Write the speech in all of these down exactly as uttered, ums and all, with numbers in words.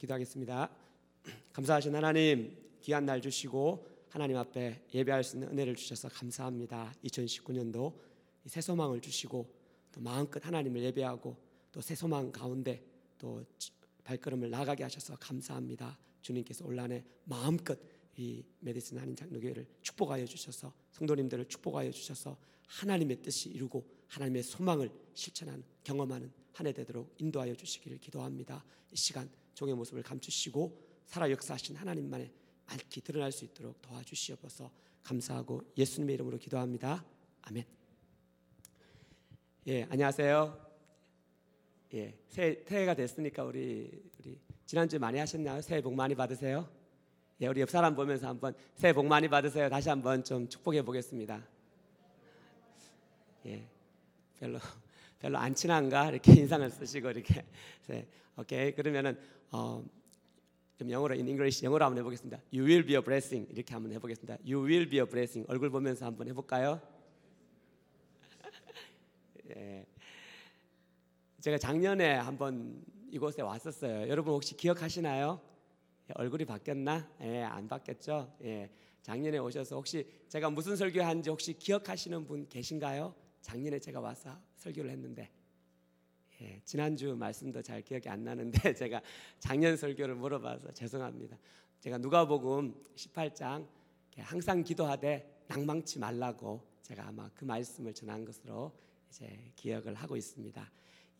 기도하겠습니다. 감사하신 하나님, 귀한 날 주시고 하나님 앞에 예배할 수 있는 은혜를 주셔서 감사합니다. 이천십구 년도 새 소망을 주시고 또 마음껏 하나님을 예배하고 또 새 소망 가운데 또 발걸음을 나가게 하셔서 감사합니다. 주님께서 올 한해 마음껏 이 메디슨 한인 장로교회를 축복하여 주셔서 성도님들을 축복하여 주셔서 하나님의 뜻이 이루고 하나님의 소망을 실천하는 경험하는 한 해 되도록 인도하여 주시기를 기도합니다. 이 시간 종의 모습을 감추시고 살아 역사하신 하나님만의 밝히 드러날 수 있도록 도와주시옵소서. 감사하고 예수님의 이름으로 기도합니다. 아멘. 예, 안녕하세요. 예, 새해, 새해가 됐으니까 우리 우리 지난주에 많이 하셨나요? 새해 복 많이 받으세요. 예, 우리 옆 사람 보면서 한번 새해 복 많이 받으세요. 다시 한번 좀 축복해 보겠습니다. 예, 별로 별로 안 친한가 이렇게 인상을 쓰시고 이렇게. 네, 오케이. 그러면은 어, 좀 영어로 in English 영어로 한번 해보겠습니다. You will be a blessing 이렇게 한번 해보겠습니다. You will be a blessing. 얼굴 보면서 한번 해볼까요? 예. 제가 작년에 한번 이곳에 왔었어요. 여러분 혹시 기억하시나요? 예, 얼굴이 바뀌었나? 예, 안 바뀌었죠? 예, 작년에 오셔서 혹시 제가 무슨 설교한지 혹시 기억하시는 분 계신가요? 작년에 제가 와서 설교를 했는데 예, 지난주 말씀도 잘 기억이 안 나는데 제가 작년 설교를 물어봐서 죄송합니다. 제가 누가복음 십팔 장 항상 기도하되 낭망치 말라고 제가 아마 그 말씀을 전한 것으로 이제 기억을 하고 있습니다.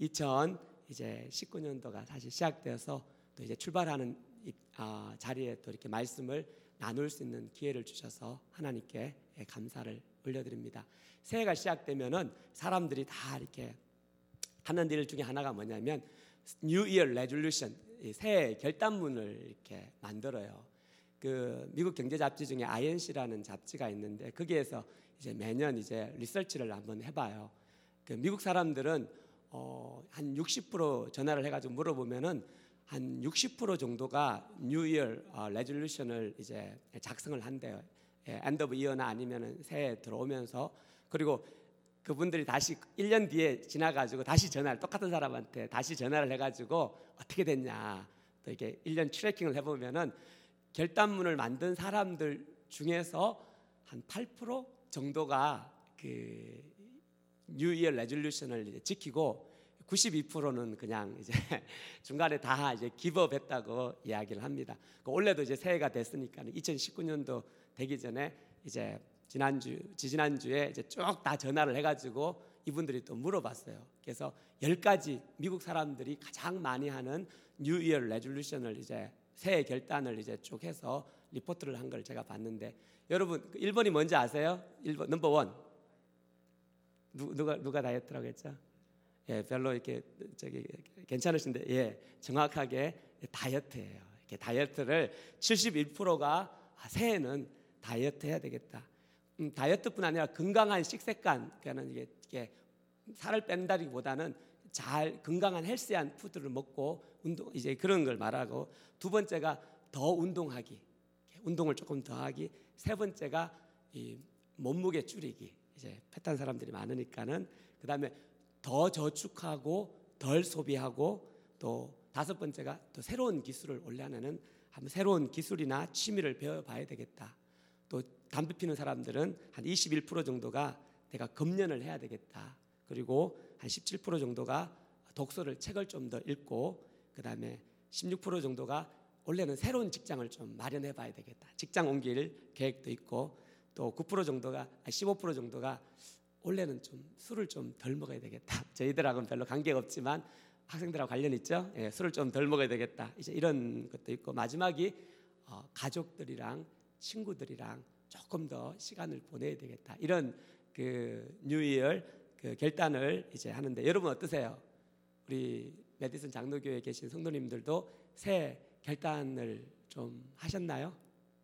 이천십구 년도가 다시 시작되어서 또 이제 출발하는 이, 아, 자리에 또 이렇게 말씀을 나눌 수 있는 기회를 주셔서 하나님께 감사를 올려드립니다. 새해가 시작되면은 사람들이 다 이렇게 하는 일 중에 하나가 뭐냐면 New Year Resolution, 새해 결단문을 이렇게 만들어요. 그 미국 경제 잡지 중에 아이엔씨라는 잡지가 있는데 거기에서 이제 매년 이제 리서치를 한번 해봐요. 그 미국 사람들은 어, 한 육십 퍼센트 전화를 해가지고 물어보면은 한 육십 퍼센트 정도가 New Year Resolution을 이제 작성을 한대요. 예, End of Year나 아니면은 새해 들어오면서. 그리고 그분들이 다시 일 년 뒤에 지나가지고 다시 전화를 똑같은 사람한테 다시 전화를 해가지고 어떻게 됐냐 또 이렇게 일 년 트래킹을 해보면은 결단문을 만든 사람들 중에서 한 팔 퍼센트 정도가 그 New Year Resolution을 이제 지키고 구십이 퍼센트는 그냥 이제 중간에 다 이제 기브업했다고 이야기를 합니다. 올해도 이제 새해가 됐으니까 이천십구 년도 되기 전에 이제 지난주, 지지난주에 이제 쭉 다 전화를 해가지고 이분들이 또 물어봤어요. 그래서 열 가지 미국 사람들이 가장 많이 하는 New Year Resolution을 이제 새해 결단을 이제 쭉 해서 리포트를 한 걸 제가 봤는데 여러분 일 번이 뭔지 아세요? 일 번 넘버 원 누, 누가 누가 다이어트라고 했죠? 예, 별로 이렇게 저기 괜찮으신데 예, 정확하게 다이어트예요. 이렇게 다이어트를 칠십일 퍼센트가 아, 새해는 다이어트 해야 되겠다. 음, 다이어트뿐 아니라 건강한 식습관, 그러니까 이게, 이게 살을 뺀다기보다는 잘 건강한 헬스한 푸드를 먹고 운동 이제 그런 걸 말하고 두 번째가 더 운동하기, 운동을 조금 더 하기. 세 번째가 이 몸무게 줄이기. 이제 패탄 사람들이 많으니까는 그 다음에 더 저축하고 덜 소비하고 또 다섯 번째가 또 새로운 기술을 올해 안에는 한번 새로운 기술이나 취미를 배워봐야 되겠다. 또 담배 피는 사람들은 한 이십일 퍼센트 정도가 내가 금연을 해야 되겠다. 그리고 한 십칠 퍼센트 정도가 독서를 책을 좀 더 읽고 그 다음에 십육 퍼센트 정도가 원래는 새로운 직장을 좀 마련해봐야 되겠다. 직장 옮길 계획도 있고 또 구 퍼센트 정도가 십오 퍼센트 정도가 원래는 좀 술을 좀 덜 먹어야 되겠다. 저희들하고는 별로 관계가 없지만 학생들하고 관련 있죠. 예, 술을 좀 덜 먹어야 되겠다. 이제 이런 것도 있고 마지막이 어, 가족들이랑 친구들이랑 조금 더 시간을 보내야 되겠다. 이런 그 뉴이얼 그 결단을 이제 하는데 여러분 어떠세요? 우리 메디슨 장로교회에 계신 성도님들도 새 결단을 좀 하셨나요?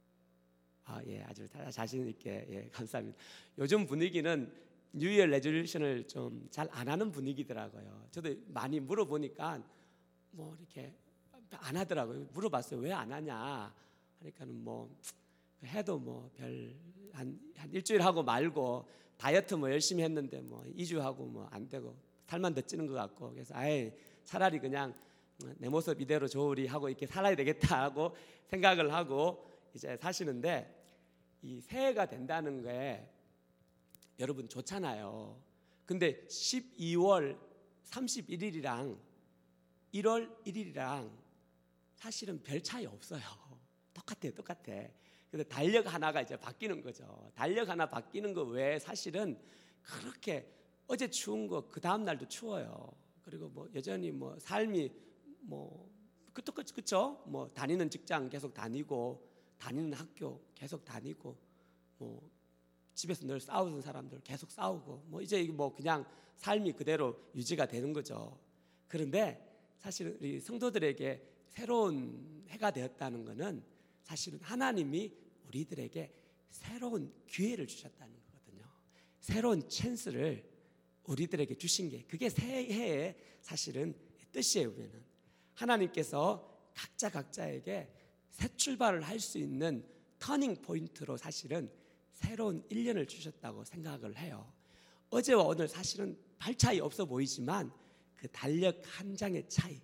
아, 예, 아주 자신 있게 예, 감사합니다. 요즘 분위기는 뉴이얼 레졸루션을 좀 잘 안 하는 분위기더라고요. 저도 많이 물어보니까 뭐 이렇게 안 하더라고요. 물어봤어요. 왜 안 하냐? 그러니까는 뭐 해도 뭐 별 한 한 일주일 하고 말고 다이어트 뭐 열심히 했는데 뭐 이 주 하고 뭐 안 되고 살만 더 찌는 것 같고 그래서 아예 차라리 그냥 내 모습 이대로 좋으리 하고 이렇게 살아야 되겠다 하고 생각을 하고 이제 사시는데, 이 새해가 된다는 게 여러분 좋잖아요. 근데 십이월 삼십일일이랑 일월 일일이랑 사실은 별 차이 없어요. 똑같아요, 똑같아. 근데 달력 하나가 이제 바뀌는 거죠. 달력 하나 바뀌는 거 외에 사실은 그렇게 어제 추운 거 그 다음 날도 추워요. 그리고 뭐 여전히 뭐 삶이 뭐 그쵸 그쵸 그쵸 뭐 다니는 직장 계속 다니고 다니는 학교 계속 다니고 뭐 집에서 늘 싸우는 사람들 계속 싸우고 뭐 이제 뭐 그냥 삶이 그대로 유지가 되는 거죠. 그런데 사실은 우리 성도들에게 새로운 해가 되었다는 것은 사실은 하나님이 우리들에게 새로운 기회를 주셨다는 거거든요. 새로운 찬스를 우리들에게 주신 게 그게 새해의 사실은 뜻이에요. 보면은 하나님께서 각자 각자에게 새 출발을 할 수 있는 터닝 포인트로 사실은 새로운 일 년을 주셨다고 생각을 해요. 어제와 오늘 사실은 별 차이 없어 보이지만 그 달력 한 장의 차이,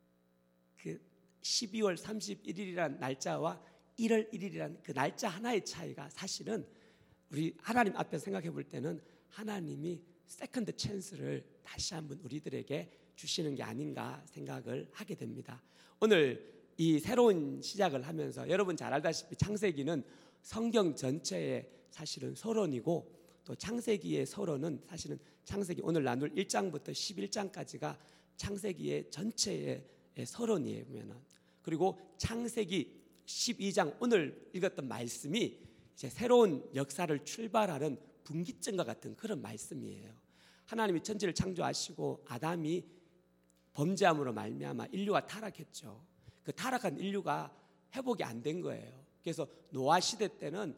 그 십이월 삼십일일이라는 날짜와 일월 일일이라는 그 날짜 하나의 차이가 사실은 우리 하나님 앞에 생각해 볼 때는 하나님이 세컨드 찬스를 다시 한번 우리들에게 주시는 게 아닌가 생각을 하게 됩니다. 오늘 이 새로운 시작을 하면서 여러분 잘 알다시피 창세기는 성경 전체의 사실은 서론이고, 또 창세기의 서론은 사실은 창세기 오늘 나눌 일 장부터 십일 장까지가 창세기의 전체의 서론이에요. 보면은 그리고 창세기 십이 장 오늘 읽었던 말씀이 이제 새로운 역사를 출발하는 분기점과 같은 그런 말씀이에요. 하나님이 천지를 창조하시고 아담이 범죄함으로 말미암아 인류가 타락했죠. 그 타락한 인류가 회복이 안 된 거예요. 그래서 노아 시대 때는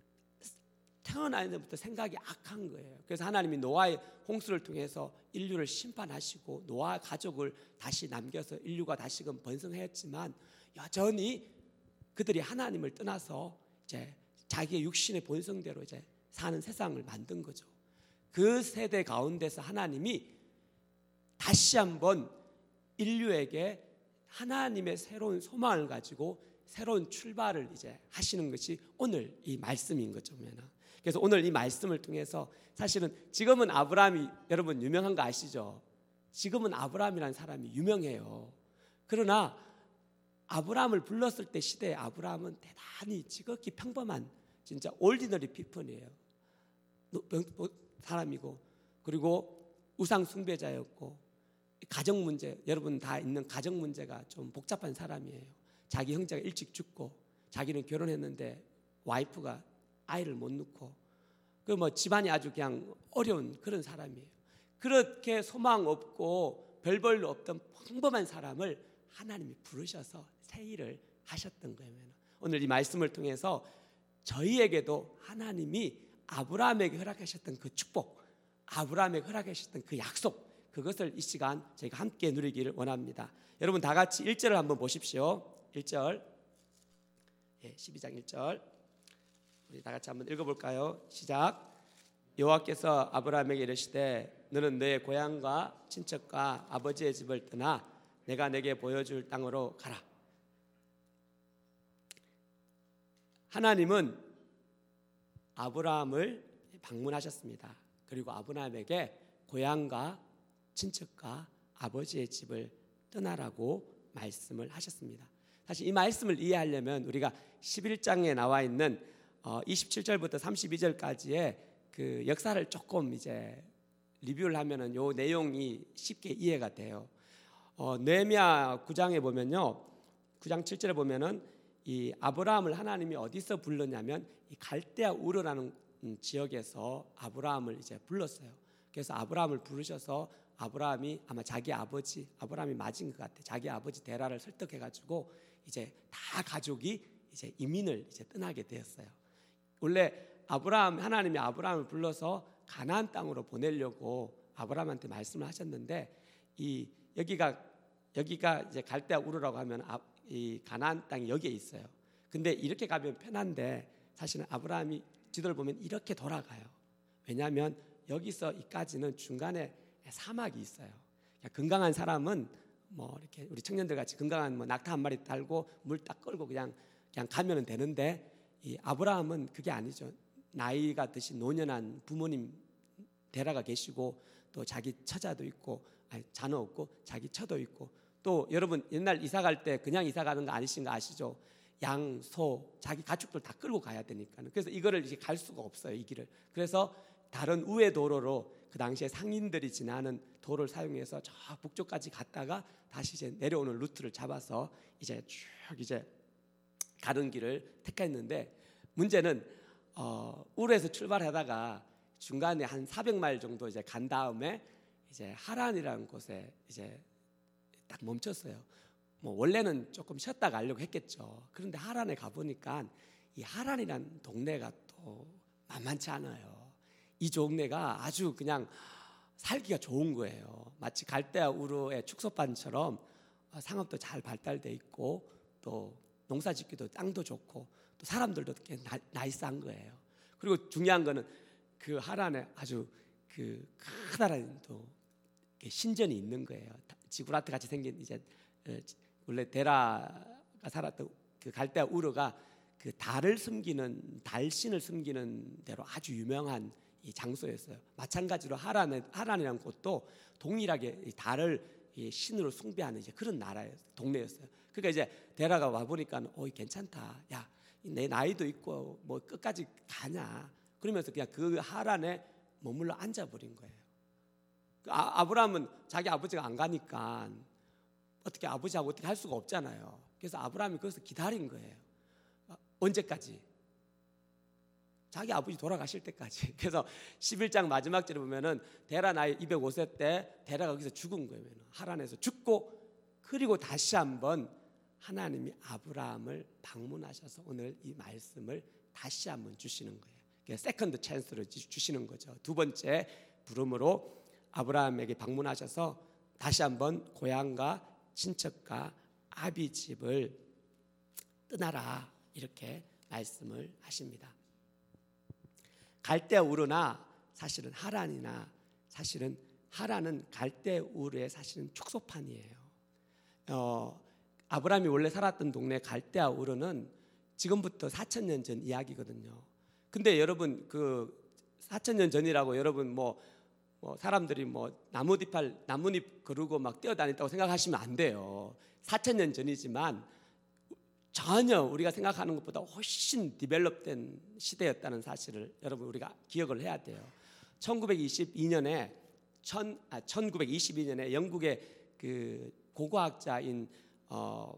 태어나는 데부터 생각이 악한 거예요. 그래서 하나님이 노아의 홍수를 통해서 인류를 심판하시고 노아 가족을 다시 남겨서 인류가 다시금 번성했지만 여전히 그들이 하나님을 떠나서 이제 자기의 육신의 본성대로 이제 사는 세상을 만든 거죠. 그 세대 가운데서 하나님이 다시 한번 인류에게 하나님의 새로운 소망을 가지고 새로운 출발을 이제 하시는 것이 오늘 이 말씀인 거죠. 그래서 오늘 이 말씀을 통해서 사실은 지금은 아브라함이 여러분 유명한 거 아시죠? 지금은 아브라함이라는 사람이 유명해요. 그러나 아브라함을 불렀을 때 시대의 아브라함은 대단히 지극히 평범한 진짜 올디너리 피플이에요. 사람이고, 그리고 우상 숭배자였고, 가정 문제, 여러분 다 있는 가정 문제가 좀 복잡한 사람이에요. 자기 형제가 일찍 죽고 자기는 결혼했는데 와이프가 아이를 못 낳고 그 뭐 집안이 아주 그냥 어려운 그런 사람이에요. 그렇게 소망 없고 별 볼 일 없던 평범한 사람을 하나님이 부르셔서 새 일을 하셨던 거예요. 오늘 이 말씀을 통해서 저희에게도 하나님이 아브라함에게 허락하셨던 그 축복, 아브라함에게 허락하셨던 그 약속, 그것을 이 시간 저희가 함께 누리기를 원합니다. 여러분 다 같이 일 절을 한번 보십시오. 일 절, 예, 십이 장 일 절 우리 다 같이 한번 읽어볼까요? 시작. 여호와께서 아브라함에게 이르시되 너는 내 고향과 친척과 아버지의 집을 떠나 내가 내게 보여줄 땅으로 가라. 하나님은 아브라함을 방문하셨습니다. 그리고 아브라함에게 고향과 친척과 아버지의 집을 떠나라고 말씀을 하셨습니다. 사실 이 말씀을 이해하려면 우리가 십일 장에 나와 있는 이십칠 절부터 삼십이 절까지의 그 역사를 조금 이제 리뷰를 하면은 요 내용이 쉽게 이해가 돼요. 어, 느헤미야 구 장에 보면요, 구 장 칠 절에 보면은 이 아브라함을 하나님이 어디서 불렀냐면 이 갈대아 우르라는 지역에서 아브라함을 이제 불렀어요. 그래서 아브라함을 부르셔서 아브라함이 아마 자기 아버지, 아브라함이 맞은 것 같아. 자기 아버지 데라를 설득해가지고 이제 다 가족이 이제 이민을 이제 떠나게 되었어요. 원래 아브라함 하나님이 아브라함을 불러서 가나안 땅으로 보내려고 아브라함한테 말씀을 하셨는데 이 여기가 여기가 이제 갈대아 우르라고 하면 아, 이 가나안 땅이 여기에 있어요. 근데 이렇게 가면 편한데 사실은 아브라함이 지도를 보면 이렇게 돌아가요. 왜냐하면 여기서 이까지는 중간에 사막이 있어요. 건강한 사람은 뭐 이렇게 우리 청년들 같이 건강한 뭐 낙타 한 마리 달고 물 딱 끌고 그냥 그냥 가면은 되는데, 이 아브라함은 그게 아니죠. 나이가 드신 노년한 부모님 데라가 계시고, 또 자기 처자도 있고, 아니 자녀 없고 자기 처도 있고, 또 여러분 옛날 이사 갈 때 그냥 이사 가는 거 아니신 거 아시죠? 양, 소, 자기 가축들 다 끌고 가야 되니까. 그래서 이거를 이제 갈 수가 없어요, 이 길을. 그래서 다른 우회 도로로 그 당시에 상인들이 지나는 도로를 사용해서 저 북쪽까지 갔다가 다시 이제 내려오는 루트를 잡아서 이제 쭉 이제 가는 길을 택했는데, 문제는 어, 우르에서 출발하다가 중간에 한 사백 마일 정도 이제 간 다음에 이제 하란이라는 곳에 이제 딱 멈췄어요. 뭐 원래는 조금 쉬었다 가려고 했겠죠. 그런데 하란에 가보니까 이 하란이라는 동네가 또 만만치 않아요. 이 동네가 아주 그냥 살기가 좋은 거예요. 마치 갈대아 우르의 축소판처럼 상업도 잘 발달돼 있고, 또 농사짓기도 땅도 좋고, 또 사람들도 꽤 나, 나이스한 거예요. 그리고 중요한 거는 그 하란에 아주 그 커다란 또 신전이 있는 거예요. 지구라트 같이 생긴, 이제 원래 데라가 살았던 그 갈대아 우르가 그 달을 숨기는, 달신을 숨기는 데로 아주 유명한 이 장소였어요. 마찬가지로 하란의, 하란이라는 곳도 동일하게 이 달을 이 신으로 숭배하는 이제 그런 나라였어요. 동네였어요. 그러니까 이제 데라가 와 보니까 어이 괜찮다. 야, 내 나이도 있고 뭐 끝까지 가냐? 그러면서 그냥 그 하란에 머물러 앉아버린 거예요. 아, 아브라함은 자기 아버지가 안 가니까 어떻게 아버지하고 어떻게 할 수가 없잖아요. 그래서 아브라함이 거기서 기다린 거예요. 언제까지? 자기 아버지 돌아가실 때까지. 그래서 십일 장 마지막 절에 보면은 데라 나이 이백오 세 때 데라가 거기서 죽은 거예요. 하란에서 죽고, 그리고 다시 한번 하나님이 아브라함을 방문하셔서 오늘 이 말씀을 다시 한번 주시는 거예요. 그러니까 세컨드 찬스를 주시는 거죠. 두 번째 부름으로 아브라함에게 방문하셔서 다시 한번 고향과 친척과 아비 집을 떠나라, 이렇게 말씀을 하십니다. 갈대아 우르나 사실은 하란이나, 사실은 하란은 갈대아 우르의 사실은 축소판이에요. 어, 아브라함이 원래 살았던 동네 갈대아 우르는 지금부터 사천 년 전 이야기거든요. 근데 여러분 그 사천 년 전이라고 여러분 뭐, 뭐 사람들이 뭐 나뭇잎 나뭇잎 거르고 막 뛰어다녔다고 생각하시면 안 돼요. 사천 년 전이지만 전혀 우리가 생각하는 것보다 훨씬 디벨롭된 시대였다는 사실을 여러분 우리가 기억을 해야 돼요. 천구백이십이 년에 천, 아, 천구백이십이 년에 영국의 그 고고학자인 어,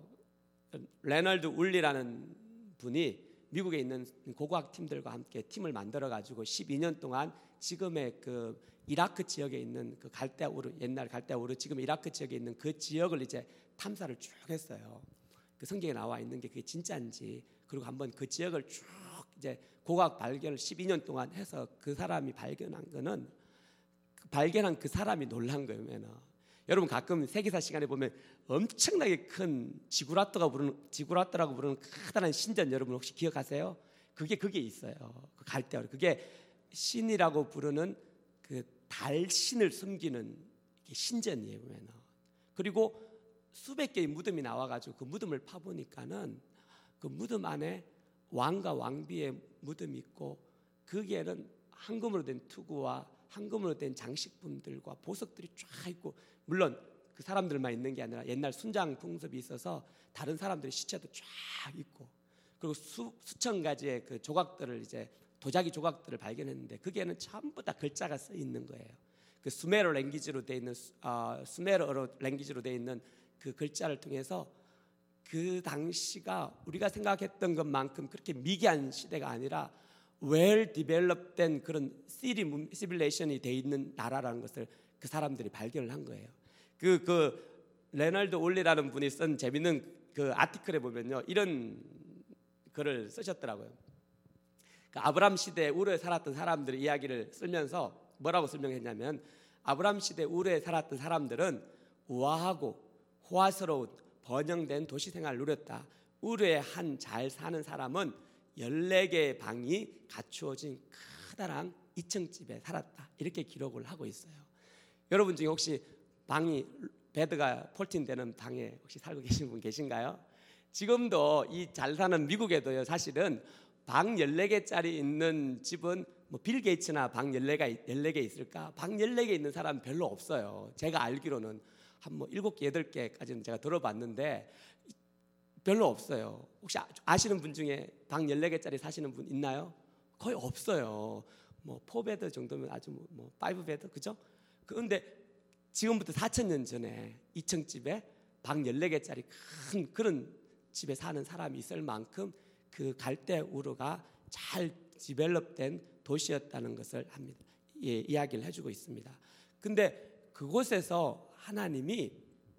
레널드 울리라는 분이 미국에 있는 고고학 팀들과 함께 팀을 만들어 가지고 십이 년 동안 지금의 그 이라크 지역에 있는 그 갈대아 우르, 옛날 갈대아 우르, 지금 이라크 지역에 있는 그 지역을 이제 탐사를 쭉 했어요. 그 성경에 나와 있는 게 그게 진짜인지, 그리고 한번 그 지역을 쭉 이제 고고학 발견을 십이 년 동안 해서 그 사람이 발견한 거는, 그 발견한 그 사람이 놀란 거예요. 여러분 가끔 세계사 시간에 보면 엄청나게 큰 지구라트가 부르는, 지구라트라고 부르는 커다란 신전, 여러분 혹시 기억하세요? 그게 그게 있어요. 그 갈대아, 그게 신이라고 부르는 그 달신을 숨기는 신전이에요. 보면. 그리고 수백 개의 무덤이 나와가지고 그 무덤을 파보니까는 그 무덤 안에 왕과 왕비의 무덤이 있고, 거기에는 황금으로 된 투구와 황금으로 된 장식품들과 보석들이 쫙 있고, 물론 그 사람들만 있는 게 아니라 옛날 순장 풍습이 있어서 다른 사람들의 시체도 쫙 있고, 그리고 수, 수천 가지의 그 조각들을 이제 도자기 조각들을 발견했는데 거기에는 전부 다 글자가 써 있는 거예요. 그 수메르 랭귀지로 돼 있는 어, 수메르어 랭귀지로 돼 있는 그 글자를 통해서 그 당시가 우리가 생각했던 것만큼 그렇게 미개한 시대가 아니라 웰 디벨롭된 그런 시리 시빌레이션이 돼 있는 나라라는 것을 그 사람들이 발견을 한 거예요. 그, 그 레널드 올리라는 분이 쓴 재밌는 그 아티클에 보면요, 이런 글을 쓰셨더라고요. 그 아브람 시대 우르에 살았던 사람들의 이야기를 쓰면서 뭐라고 설명했냐면, 아브람 시대 우르에 살았던 사람들은 우아하고 호화스러운 번영된 도시 생활을 누렸다. 우르에 한 잘 사는 사람은 열네 개의 방이 갖추어진 커다란 이 층 집에 살았다. 이렇게 기록을 하고 있어요. 여러분 중에 혹시 방이 베드가 폴틴되는 방에 혹시 살고 계신 분 계신가요? 지금도 이 잘 사는 미국에도요, 사실은 방 열네 개짜리 있는 집은 뭐 빌 게이츠나 방 열네 개, 열네 개 있을까? 방 열네 개 있는 사람 별로 없어요. 제가 알기로는 한 뭐 일곱 개, 여덟 개까지는 제가 들어봤는데 별로 없어요. 혹시 아시는 분 중에 방 열네 개짜리 사시는 분 있나요? 거의 없어요. 뭐 사 베드 정도면 아주 뭐 오 베드, 그죠? 그런데 지금부터 사천 년 전에 이 층 집에 방 열네 개짜리 큰 그런 집에 사는 사람이 있을 만큼 그 갈대 우르가 잘 디벨롭된 도시였다는 것을 합니다. 예, 이야기를 해주고 있습니다. 근데 그곳에서 하나님이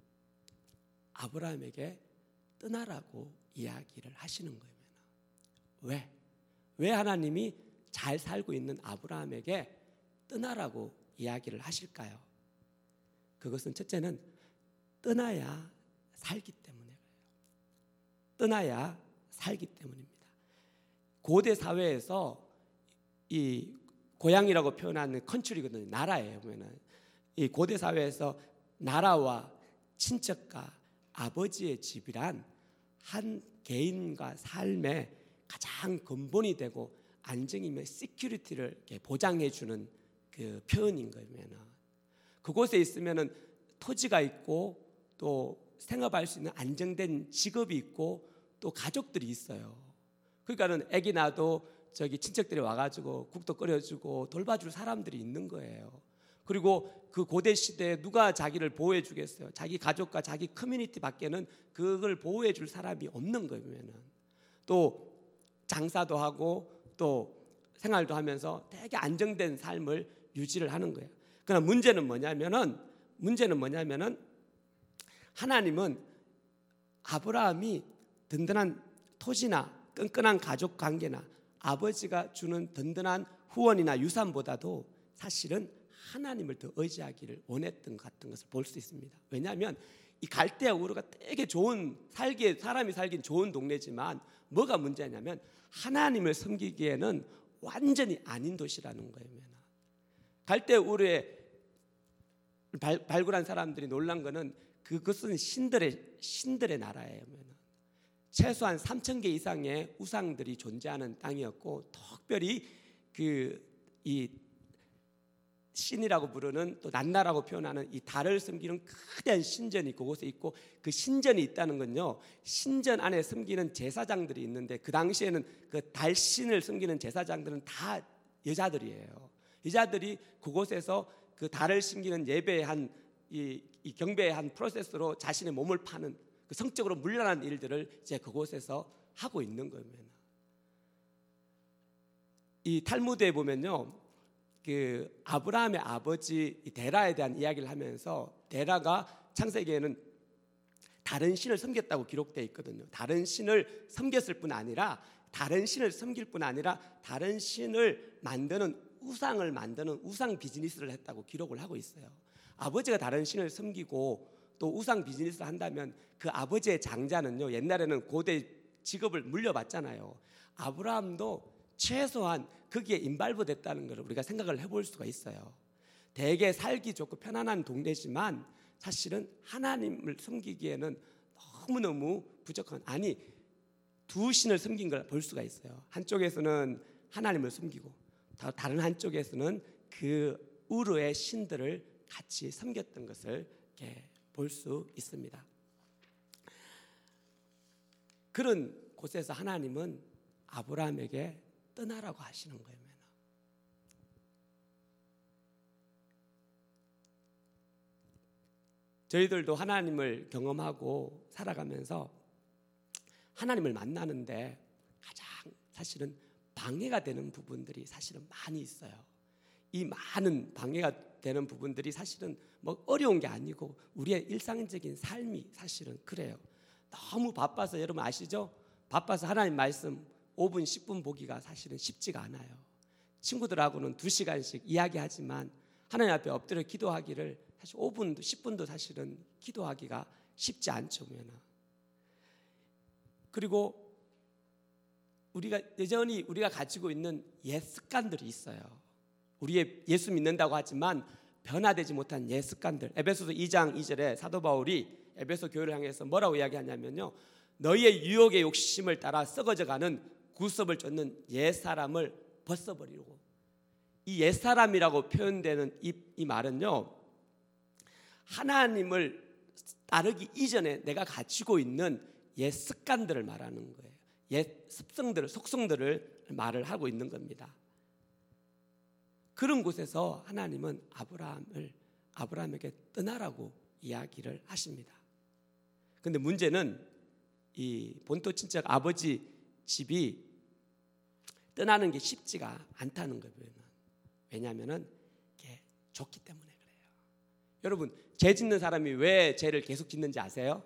아브라함에게 떠나라고 이야기를 하시는 거예요. 왜? 왜 하나님이 잘 살고 있는 아브라함에게 떠나라고 이야기를 하실까요? 그것은 첫째는 떠나야 살기 때문에 그래요. 떠나야 살기 때문입니다. 고대 사회에서 이 고향이라고 표현하는 컨트리거든요. 나라예요. 보면은 이 고대 사회에서 나라와 친척과 아버지의 집이란 한 개인과 삶의 가장 근본이 되고 안정이며 시큐리티를 보장해 주는 그 표현인 거예요. 그곳에 있으면은 토지가 있고 또 생업할 수 있는 안정된 직업이 있고 또 가족들이 있어요. 그러니까는 아기 낳아도 저기 친척들이 와가지고 국도 끓여주고 돌봐줄 사람들이 있는 거예요. 그리고 그 고대 시대에 누가 자기를 보호해 주겠어요? 자기 가족과 자기 커뮤니티 밖에는 그걸 보호해 줄 사람이 없는 거예요. 또 장사도 하고 또 생활도 하면서 되게 안정된 삶을 유지를 하는 거예요. 그러나 문제는 뭐냐면은 문제는 뭐냐면은 하나님은 아브라함이 든든한 토지나 끈끈한 가족 관계나 아버지가 주는 든든한 후원이나 유산보다도 사실은 하나님을 더 의지하기를 원했던 것 같은 것을 볼 수 있습니다. 왜냐하면 이 갈대아 우르가 되게 좋은 살기에 사람이 살긴 좋은 동네지만 뭐가 문제냐면 하나님을 섬기기에는 완전히 아닌 도시라는 거예요. 갈대아 우르에 발, 발굴한 사람들이 놀란 거는 그것은 신들의 신들의 나라예요. 최소한 삼천 개 이상의 우상들이 존재하는 땅이었고 특별히 그 이 신이라고 부르는 또 난나라고 표현하는 이 달을 섬기는 거대한 신전이 그곳에 있고 그 신전이 있다는 건요 신전 안에 섬기는 제사장들이 있는데 그 당시에는 그 달신을 섬기는 제사장들은 다 여자들이에요. 여자들이 그곳에서 그 달을 섬기는 예배의 한 이, 이 경배의 한 프로세스로 자신의 몸을 파는 그 성적으로 문란한 일들을 이제 그곳에서 하고 있는 거예요. 이 탈무드에 보면요, 그 아브라함의 아버지 데라에 대한 이야기를 하면서 데라가 창세기에는 다른 신을 섬겼다고 기록되어 있거든요. 다른 신을 섬겼을 뿐 아니라 다른 신을 섬길 뿐 아니라 다른 신을 만드는 우상을 만드는 우상 비즈니스를 했다고 기록을 하고 있어요. 아버지가 다른 신을 섬기고 또 우상 비즈니스를 한다면 그 아버지의 장자는요 옛날에는 고대 직업을 물려받잖아요. 아브라함도 최소한 거기에 인발부 됐다는 것을 우리가 생각을 해볼 수가 있어요. 되게 살기 좋고 편안한 동네지만 사실은 하나님을 섬기기에는 너무너무 부족한, 아니 두 신을 섬긴 걸 볼 수가 있어요. 한쪽에서는 하나님을 섬기고 다른 한쪽에서는 그 우르의 신들을 같이 섬겼던 것을 이렇게 볼 수 있습니다. 그런 곳에서 하나님은 아브라함에게 떠나라고 하시는 거예요. 저희들도 하나님을 경험하고 살아가면서 하나님을 만나는데 가장 사실은 방해가 되는 부분들이 사실은 많이 있어요. 이 많은 방해가 되는 부분들이 사실은 뭐 어려운 게 아니고 우리의 일상적인 삶이 사실은 그래요. 너무 바빠서, 여러분 아시죠? 바빠서 하나님 말씀 오 분 십 분 보기가 사실은 쉽지가 않아요. 친구들하고는 두 시간씩 이야기하지만 하나님 앞에 엎드려 기도하기를 사실 오 분도 십 분도 사실은 기도하기가 쉽지 않죠. 그리고 우리가 여전히 우리가 가지고 있는 옛 습관들이 있어요. 우리의 예수 믿는다고 하지만 변화되지 못한 옛 습관들. 에베소서 이 장 이 절에 사도 바울이 에베소 교회를 향해서 뭐라고 이야기하냐면요, 너희의 유혹의 욕심을 따라 썩어져가는 구습을 쫓는 옛 사람을 벗어버리고, 이 옛 사람이라고 표현되는 이, 이 말은요, 하나님을 따르기 이전에 내가 가지고 있는 옛 습관들을 말하는 거예요. 옛 습성들을, 속성들을 말을 하고 있는 겁니다. 그런 곳에서 하나님은 아브라함을 아브라함에게 떠나라고 이야기를 하십니다. 그런데 문제는 이 본토 친척 아버지 집이 떠나는 게 쉽지가 않다는 거예요. 왜냐하면은 이게 좋기 때문에 그래요. 여러분, 죄 짓는 사람이 왜 죄를 계속 짓는지 아세요?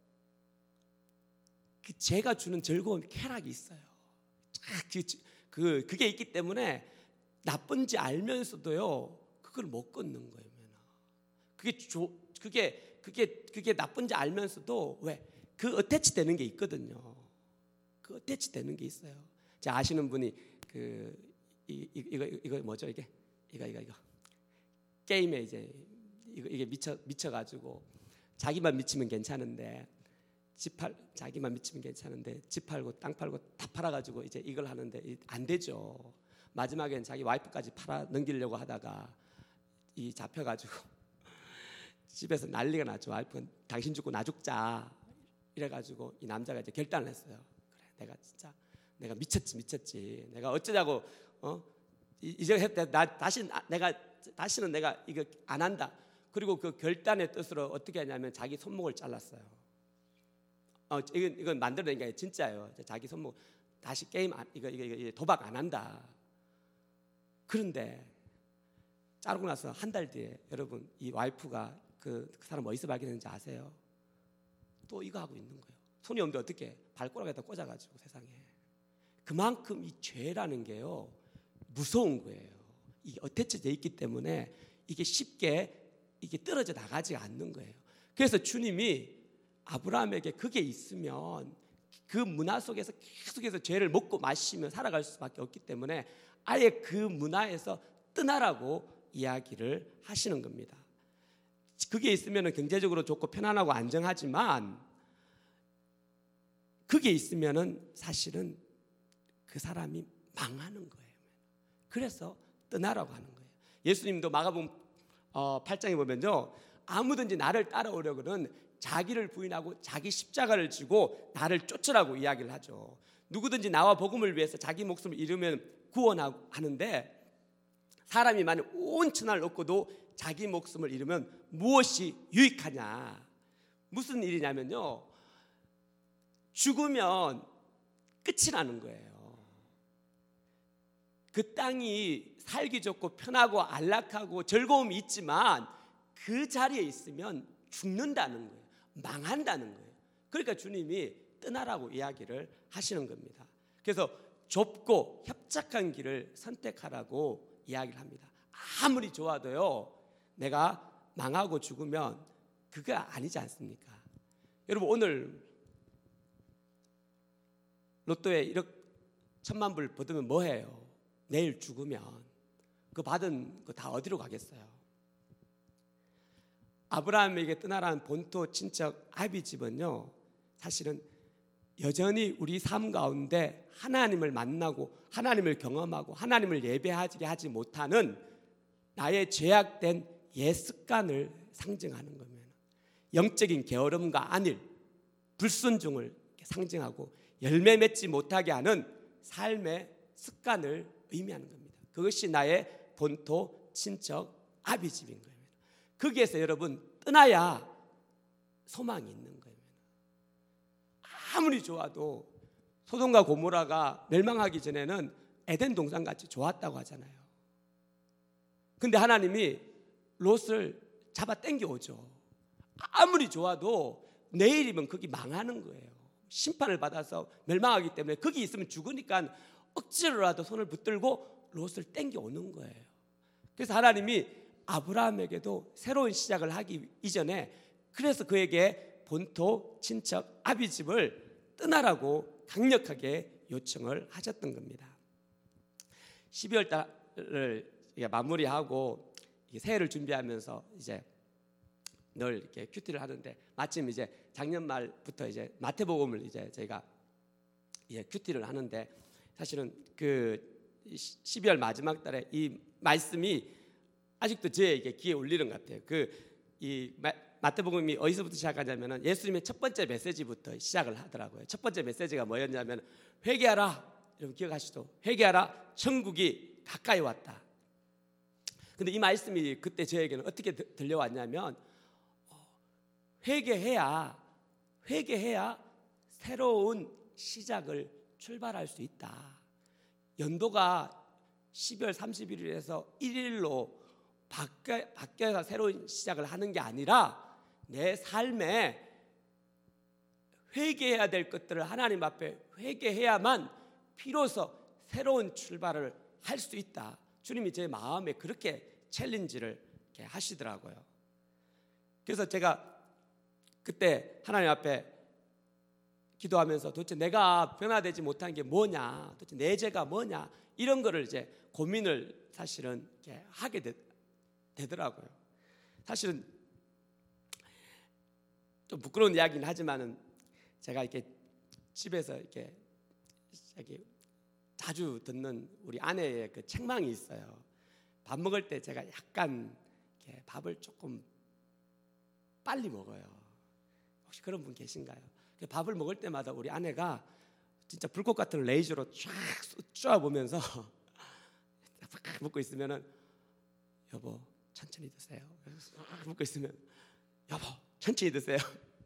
그 죄가 주는 즐거움, 쾌락이 있어요. 그, 그 그게 있기 때문에 나쁜지 알면서도요, 그걸 못 끊는 거예요. 그게 조, 그게 그게 그게 나쁜지 알면서도 왜? 그 어태치 되는 게 있거든요. 그 어태치 되는 게 있어요. 제가 아시는 분이 그 이, 이, 이거 이거 뭐죠 이게? 이거 이거 이거 게임에 이제 이거 이게 미쳐 미쳐 가지고 자기만 미치면 괜찮은데 집 팔 자기만 미치면 괜찮은데 집 팔고 땅 팔고 다 팔아 가지고 이제 이걸 하는데 안 되죠. 마지막엔 자기 와이프까지 팔아 넘기려고 하다가 이 잡혀 가지고 집에서 난리가 났죠. 와이프는 당신 죽고 나 죽자 이래 가지고 이 남자가 이제 결단을 했어요. 그래, 내가 진짜 내가 미쳤지 미쳤지. 내가 어쩌자고 어 이제 했다. 나 다시 내가 다시는 내가 이거 안 한다. 그리고 그 결단의 뜻으로 어떻게 하냐면 자기 손목을 잘랐어요. 어 이건 이건 만들어낸 게 아니라 진짜예요. 자기 손목 다시 게임 안, 이거 이거 이거 도박 안 한다. 그런데 자르고 나서 한 달 뒤에 여러분 이 와이프가 그, 그 사람 어디서 발견했는지 아세요? 또 이거 하고 있는 거예요. 손이 없는데 어떻게 발가락에다 꽂아가지고 세상에. 그만큼 이 죄라는 게요 무서운 거예요. 이게 어태쳐져 있기 때문에 이게 쉽게 이게 떨어져 나가지 않는 거예요. 그래서 주님이 아브라함에게 그게 있으면 그 문화 속에서 계속해서 죄를 먹고 마시며 살아갈 수밖에 없기 때문에 아예 그 문화에서 떠나라고 이야기를 하시는 겁니다. 그게 있으면 경제적으로 좋고 편안하고 안정하지만 그게 있으면 사실은 그 사람이 망하는 거예요. 그래서 떠나라고 하는 거예요. 예수님도 마가복음 팔 장에 보면요, 아무든지 나를 따라오려거든 자기를 부인하고 자기 십자가를 지고 나를 쫓으라고 이야기를 하죠. 누구든지 나와 복음을 위해서 자기 목숨을 잃으면 구원하는데 사람이 만약 온 천하를 얻고도 자기 목숨을 잃으면 무엇이 유익하냐? 무슨 일이냐면요, 죽으면 끝이 나는 거예요. 그 땅이 살기 좋고 편하고 안락하고 즐거움이 있지만 그 자리에 있으면 죽는다는 거예요. 망한다는 거예요. 그러니까 주님이 떠나라고 이야기를 하시는 겁니다. 그래서 좁고 협착한 길을 선택하라고 이야기를 합니다. 아무리 좋아도요, 내가 망하고 죽으면 그게 아니지 않습니까? 여러분, 오늘 로또에 일억 천만 불 받으면 뭐해요? 내일 죽으면 그 받은 거 다 어디로 가겠어요? 아브라함에게 떠나라는 본토 친척 아비 집은요, 사실은 여전히 우리 삶 가운데 하나님을 만나고 하나님을 경험하고 하나님을 예배하게 하지 못하는 나의 죄악된 옛 습관을 상징하는 겁니다. 영적인 게으름과 안일, 불순종을 상징하고 열매 맺지 못하게 하는 삶의 습관을 의미하는 겁니다. 그것이 나의 본토 친척 아비 집인 거예요. 거기에서 여러분 떠나야 소망이 있는 거예요. 아무리 좋아도 소돔과 고모라가 멸망하기 전에는 에덴 동산같이 좋았다고 하잖아요. 근데 하나님이 롯을 잡아 당겨오죠. 아무리 좋아도 내일이면 거기 망하는 거예요. 심판을 받아서 멸망하기 때문에 거기 있으면 죽으니까 억지로라도 손을 붙들고 롯을 당겨오는 거예요. 그래서 하나님이 아브라함에게도 새로운 시작을 하기 이전에 그래서 그에게 본토 친척 아비 집을 떠나라고 강력하게 요청을 하셨던 겁니다. 십이월 달을 마무리하고 새해를 준비하면서 이제 늘 이렇게 큐티를 하는데 마침 이제 작년 말부터 이제 마태복음을 이제 저희가 이제 큐티를 하는데 사실은 그 십이월 마지막 달에 이 말씀이 아직도 저에게 귀에 울리는 것 같아요. 그 이 마태복음이 어디서부터 시작하냐면은 예수님의 첫 번째 메시지부터 시작을 하더라고요. 첫 번째 메시지가 뭐였냐면 회개하라. 여러분 기억하시죠? 회개하라. 천국이 가까이 왔다. 근데 이 말씀이 그때 저에게는 어떻게 들려왔냐면 회개해야 회개해야 새로운 시작을 출발할 수 있다. 연도가 십이월 삼십일일에서 일일로 바뀌어, 바뀌어서 새로운 시작을 하는 게 아니라 내 삶에 회개해야 될 것들을 하나님 앞에 회개해야만 비로소 새로운 출발을 할 수 있다. 주님이 제 마음에 그렇게 챌린지를 이렇게 하시더라고요. 그래서 제가 그때 하나님 앞에 기도하면서 도대체 내가 변화되지 못한 게 뭐냐, 도대체 내 죄가 뭐냐, 이런 거를 이제 고민을 사실은 이렇게 하게 되, 되더라고요. 사실은 좀 부끄러운 이야기는 하지만은 제가 이렇게 집에서 이렇게, 이렇게 자주 듣는 우리 아내의 그 책망이 있어요. 밥 먹을 때 제가 약간 이렇게 밥을 조금 빨리 먹어요. 혹시 그런 분 계신가요? 밥을 먹을 때마다 우리 아내가 진짜 불꽃 같은 레이저로 쫙 쏘아 보면서 먹고 있으면은 여보 천천히 드세요. 먹고 있으면 여보 천천히 드세요.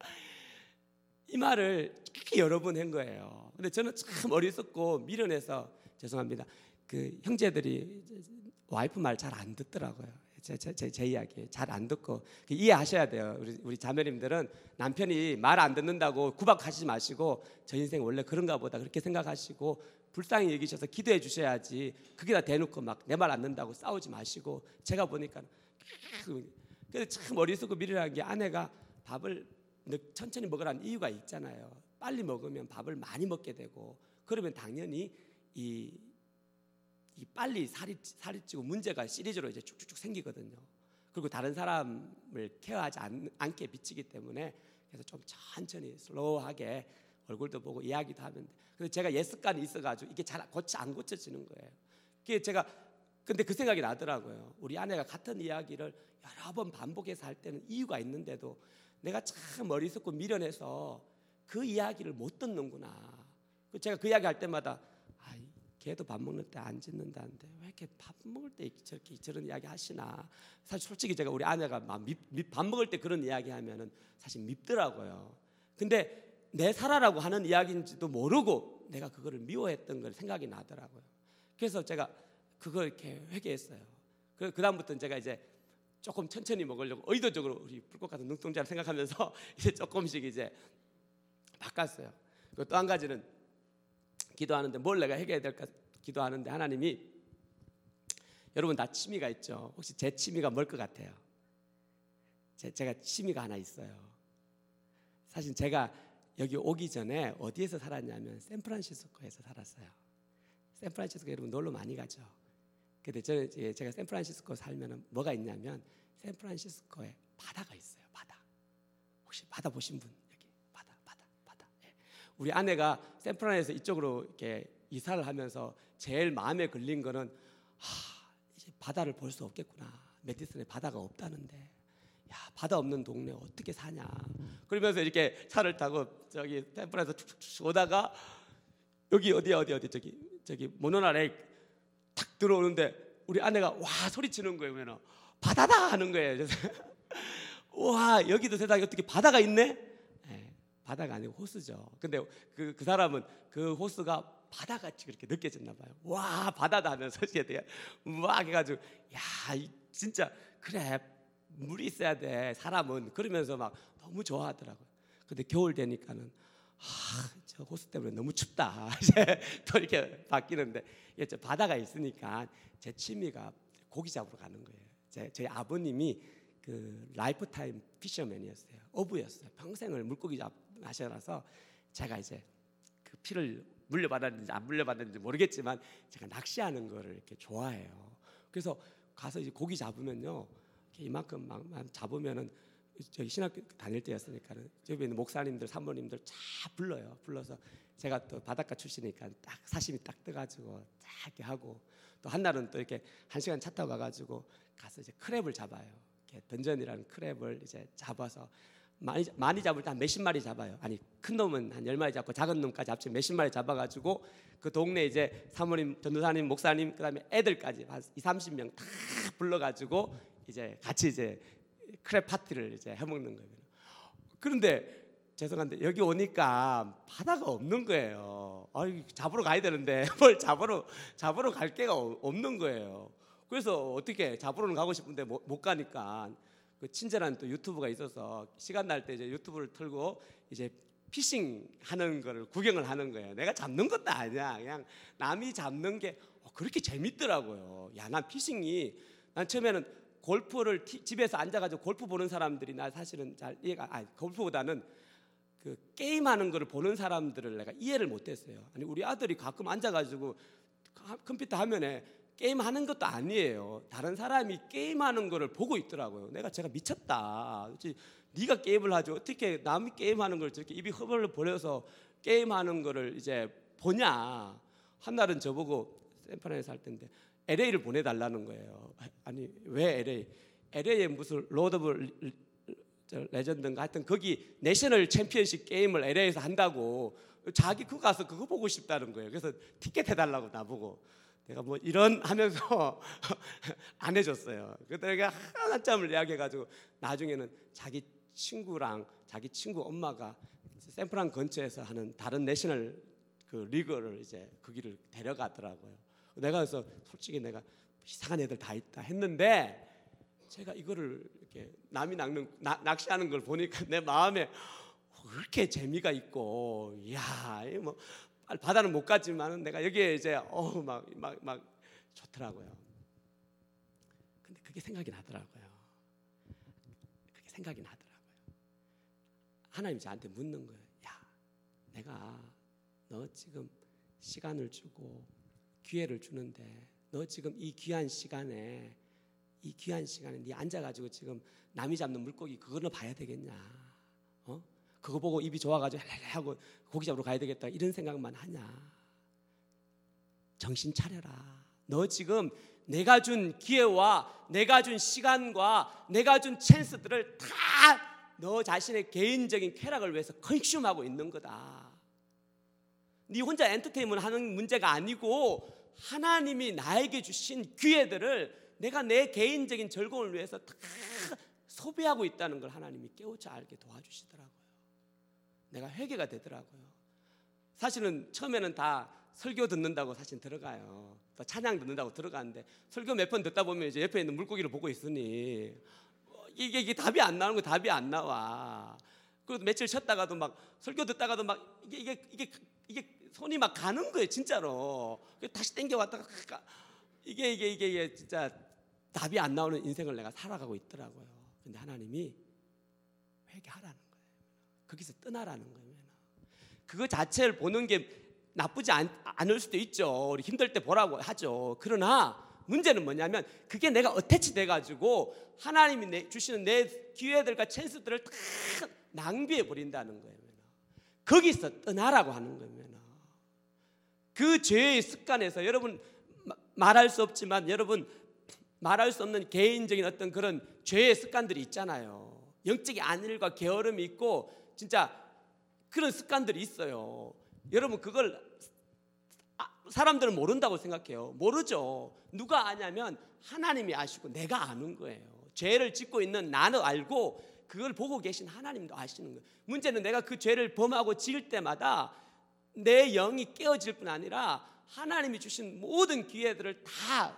이 말을 특히 여러 번 한 거예요. 근데 저는 참 어리석고 미련해서 죄송합니다. 그 형제들이 와이프 말 잘 안 듣더라고요. 제, 제, 제, 제 이야기 잘 안 듣고 이해하셔야 돼요. 우리, 우리 자매님들은 남편이 말 안 듣는다고 구박하시지 마시고 저 인생 원래 그런가 보다 그렇게 생각하시고 불쌍히 여기셔서 기도해 주셔야지. 그게 다 대놓고 막 내 말 안 듣는다고 싸우지 마시고. 제가 보니까 그래서 참 어리석고 미련한 게 아내가 밥을 천천히 먹으라는 이유가 있잖아요. 빨리 먹으면 밥을 많이 먹게 되고 그러면 당연히 이 이 빨리 살이 살이 찌고 문제가 시리즈로 이제 쭉쭉쭉 생기거든요. 그리고 다른 사람을 케어하지 않, 않게 비치기 때문에 그래서 좀 천천히 슬로우하게 얼굴도 보고 이야기도 하면 돼. 그래서 제가 옛 습관이 있어가지고 이게 잘 고치 안 고쳐지는 거예요. 그게 제가 근데 그 생각이 나더라고요. 우리 아내가 같은 이야기를 여러 번 반복해서 할 때는 이유가 있는데도 내가 참 어리석고 미련해서 그 이야기를 못 듣는구나. 제가 그 이야기 할 때마다 걔도 밥 먹는 때 안 짖는다는데 왜 이렇게 밥 먹을 때 저렇게 저런 이야기 하시나. 사실 솔직히 제가 우리 아내가 막 밉, 밉, 밥 먹을 때 그런 이야기 하면은 사실 밉더라고요. 근데 내 살아라고 하는 이야기인지도 모르고 내가 그거를 미워했던 걸 생각이 나더라고요. 그래서 제가 그걸 이렇게 회개했어요. 그 다음부터는 제가 이제 조금 천천히 먹으려고 의도적으로 우리 불꽃 같은 눈동자를 생각하면서 이제 조금씩 이제 바꿨어요. 그리고 또 한 가지는 기도하는데 뭘 내가 해결해야 될까 기도하는데 하나님이 여러분 다 취미가 있죠. 혹시 제 취미가 뭘 것 같아요? 제, 제가 취미가 하나 있어요. 사실 제가 여기 오기 전에 어디에서 살았냐면 샌프란시스코에서 살았어요. 샌프란시스코 여러분 놀러 많이 가죠. 근데 저는 제가 샌프란시스코 살면은 뭐가 있냐면 샌프란시스코에 바다가 있어요. 바다. 혹시 바다 보신 분? 우리 아내가 샌프란에서 이쪽으로 이렇게 이사를 하면서 제일 마음에 걸린 거는 하, 이제 바다를 볼 수 없겠구나. 메디슨에 바다가 없다는데, 야 바다 없는 동네 어떻게 사냐. 그러면서 이렇게 차를 타고 저기 샌프란에서 툭툭툭 오다가 여기 어디야 어디 어디 저기 저기 모노나레일 탁 들어오는데 우리 아내가 와 소리치는 거예요. 그러면 바다다 하는 거예요. 그래서 와 여기도 세상에 어떻게 바다가 있네. 바다가 아니고 호수죠. 근데 그, 그 사람은 그 호수가 바다같이 그렇게 느껴졌나 봐요. 와 바다다 하면서 되게 막 해가지고 야 진짜 그래 물이 있어야 돼 사람은. 그러면서 막 너무 좋아하더라고요. 근데 겨울 되니까는 아, 저 호수 때문에 너무 춥다. 이제 또 이렇게 바뀌는데 이제 바다가 있으니까 제 취미가 고기 잡으러 가는 거예요. 제, 저희 아버님이 그 라이프타임 피셔맨이었어요. 어부였어요. 평생을 물고기 잡 하셔서 제가 이제 그 피를 물려받았는지 안 물려받았는지 모르겠지만 제가 낚시하는 거를 이렇게 좋아해요. 그래서 가서 이제 고기 잡으면요, 이만큼 막, 막 잡으면은 저희 신학교 다닐 때였으니까는 저기 있는 목사님들, 사모님들 쫙 불러요. 불러서 제가 또 바닷가 출신이니까 딱 사시미 딱 떠가지고 딱 이렇게 하고, 또 한 날은 또 이렇게 한 시간 차 타고 가가지고 가서 이제 크랩을 잡아요. 이렇게 던전이라는 크랩을 이제 잡아서 많이 많이 잡을 때 한 몇십 마리 잡아요. 아니 큰 놈은 한 열 마리 잡고 작은 놈까지 합치면 몇십 마리 잡아가지고 그 동네 이제 사모님, 전도사님, 목사님, 그다음에 애들까지 한 이삼십 명 다 불러가지고 이제 같이 이제 크랩 파티를 이제 해먹는 거예요. 그런데 죄송한데 여기 오니까 바다가 없는 거예요. 아이, 잡으러 가야 되는데 뭘 잡으러 잡으러 갈 데가 없는 거예요. 그래서 어떻게 잡으러는 가고 싶은데 못, 못 가니까 그 친절한 또 유튜브가 있어서 시간 날 때 이제 유튜브를 틀고 이제 피싱 하는 거를 구경을 하는 거예요. 내가 잡는 것도 아니야. 그냥 남이 잡는 게 그렇게 재밌더라고요. 야, 난 피싱이, 난 처음에는 골프를 티, 집에서 앉아가지고 골프 보는 사람들이 나 사실은 잘 이해가, 아니 골프보다는 그 게임하는 거를 보는 사람들을 내가 이해를 못했어요. 아니 우리 아들이 가끔 앉아가지고 컴퓨터 화면에 게임하는 것도 아니에요. 다른 사람이 게임하는 거를 보고 있더라고요. 내가 제가 미쳤다. 네가 게임을 하죠. 어떻게 남이 게임하는 걸 저렇게 입이 허벌 벌려서 게임하는 거를 이제 보냐. 한 날은 저보고 샌프란에 살 때인데 엘에이를 보내달라는 거예요. 아니 왜 엘에이? 엘에이에 무슨 로드 오브 레전드인가 하여튼 거기 내셔널 챔피언십 게임을 엘에이에서 한다고, 자기 그거 가서 그거 보고 싶다는 거예요. 그래서 티켓 해달라고 나보고, 내가 뭐 이런 하면서 안 해줬어요. 그래서 내가 한참을 이야기해가지고 나중에는 자기 친구랑 자기 친구 엄마가 샌프란 근처에서 하는 다른 내셔널 그 리그를 이제 거기를 데려가더라고요. 내가 그래서 솔직히 내가 이상한 애들 다 있다 했는데, 제가 이거를 이렇게 남이 낚는, 나, 낚시하는 걸 보니까 내 마음에 그렇게 재미가 있고, 이야, 뭐 바다는 못 갔지만은 내가 여기에 이제 어우 막 막 막 좋더라고요. 근데 그게 생각이 나더라고요. 그게 생각이 나더라고요. 하나님이 저한테 묻는 거예요. 야, 내가 너 지금 시간을 주고 기회를 주는데 너 지금 이 귀한 시간에 이 귀한 시간에 네 앉아가지고 지금 남이 잡는 물고기 그거는 봐야 되겠냐? 어? 그거 보고 입이 좋아가지고 하고 고기 잡으러 가야 되겠다 이런 생각만 하냐? 정신 차려라. 너 지금 내가 준 기회와 내가 준 시간과 내가 준 찬스들을 다 너 자신의 개인적인 쾌락을 위해서 컨슘하고 있는 거다. 네 혼자 엔터테인먼트 하는 문제가 아니고 하나님이 나에게 주신 기회들을 내가 내 개인적인 즐거움을 위해서 다 소비하고 있다는 걸 하나님이 깨우쳐 알게 도와주시더라고요. 내가 회개가 되더라고요. 사실은 처음에는 다 설교 듣는다고 사실 들어가요. 또 찬양 듣는다고 들어가는데 설교 몇 번 듣다 보면 이제 옆에 있는 물고기를 보고 있으니 이게, 이게 답이 안 나오는 거 답이 안 나와. 그리고 며칠 쉬었다가도 막 설교 듣다가도 막 이게 이게 이게 이게 손이 막 가는 거예요, 진짜로. 다시 땡겨왔다가 이게 이게 이게 이게 진짜 답이 안 나오는 인생을 내가 살아가고 있더라고요. 근데 하나님이 회개하라는 거예요. 거기서 떠나라는 거예요. 그거 자체를 보는 게 나쁘지 않, 않을 수도 있죠. 우리 힘들 때 보라고 하죠. 그러나 문제는 뭐냐면 그게 내가 어태치 돼가지고 하나님이 내, 주시는 내 기회들과 찬스들을 다 낭비해 버린다는 거예요. 거기서 떠나라고 하는 거예요. 그 죄의 습관에서 여러분 말할 수 없지만 여러분 말할 수 없는 개인적인 어떤 그런 죄의 습관들이 있잖아요. 영적인 안일과 게으름이 있고 진짜 그런 습관들이 있어요. 여러분 그걸 사람들은 모른다고 생각해요. 모르죠. 누가 아냐면 하나님이 아시고 내가 아는 거예요. 죄를 짓고 있는 나는 알고 그걸 보고 계신 하나님도 아시는 거예요. 문제는 내가 그 죄를 범하고 지을 때마다 내 영이 깨어질 뿐 아니라 하나님이 주신 모든 기회들을 다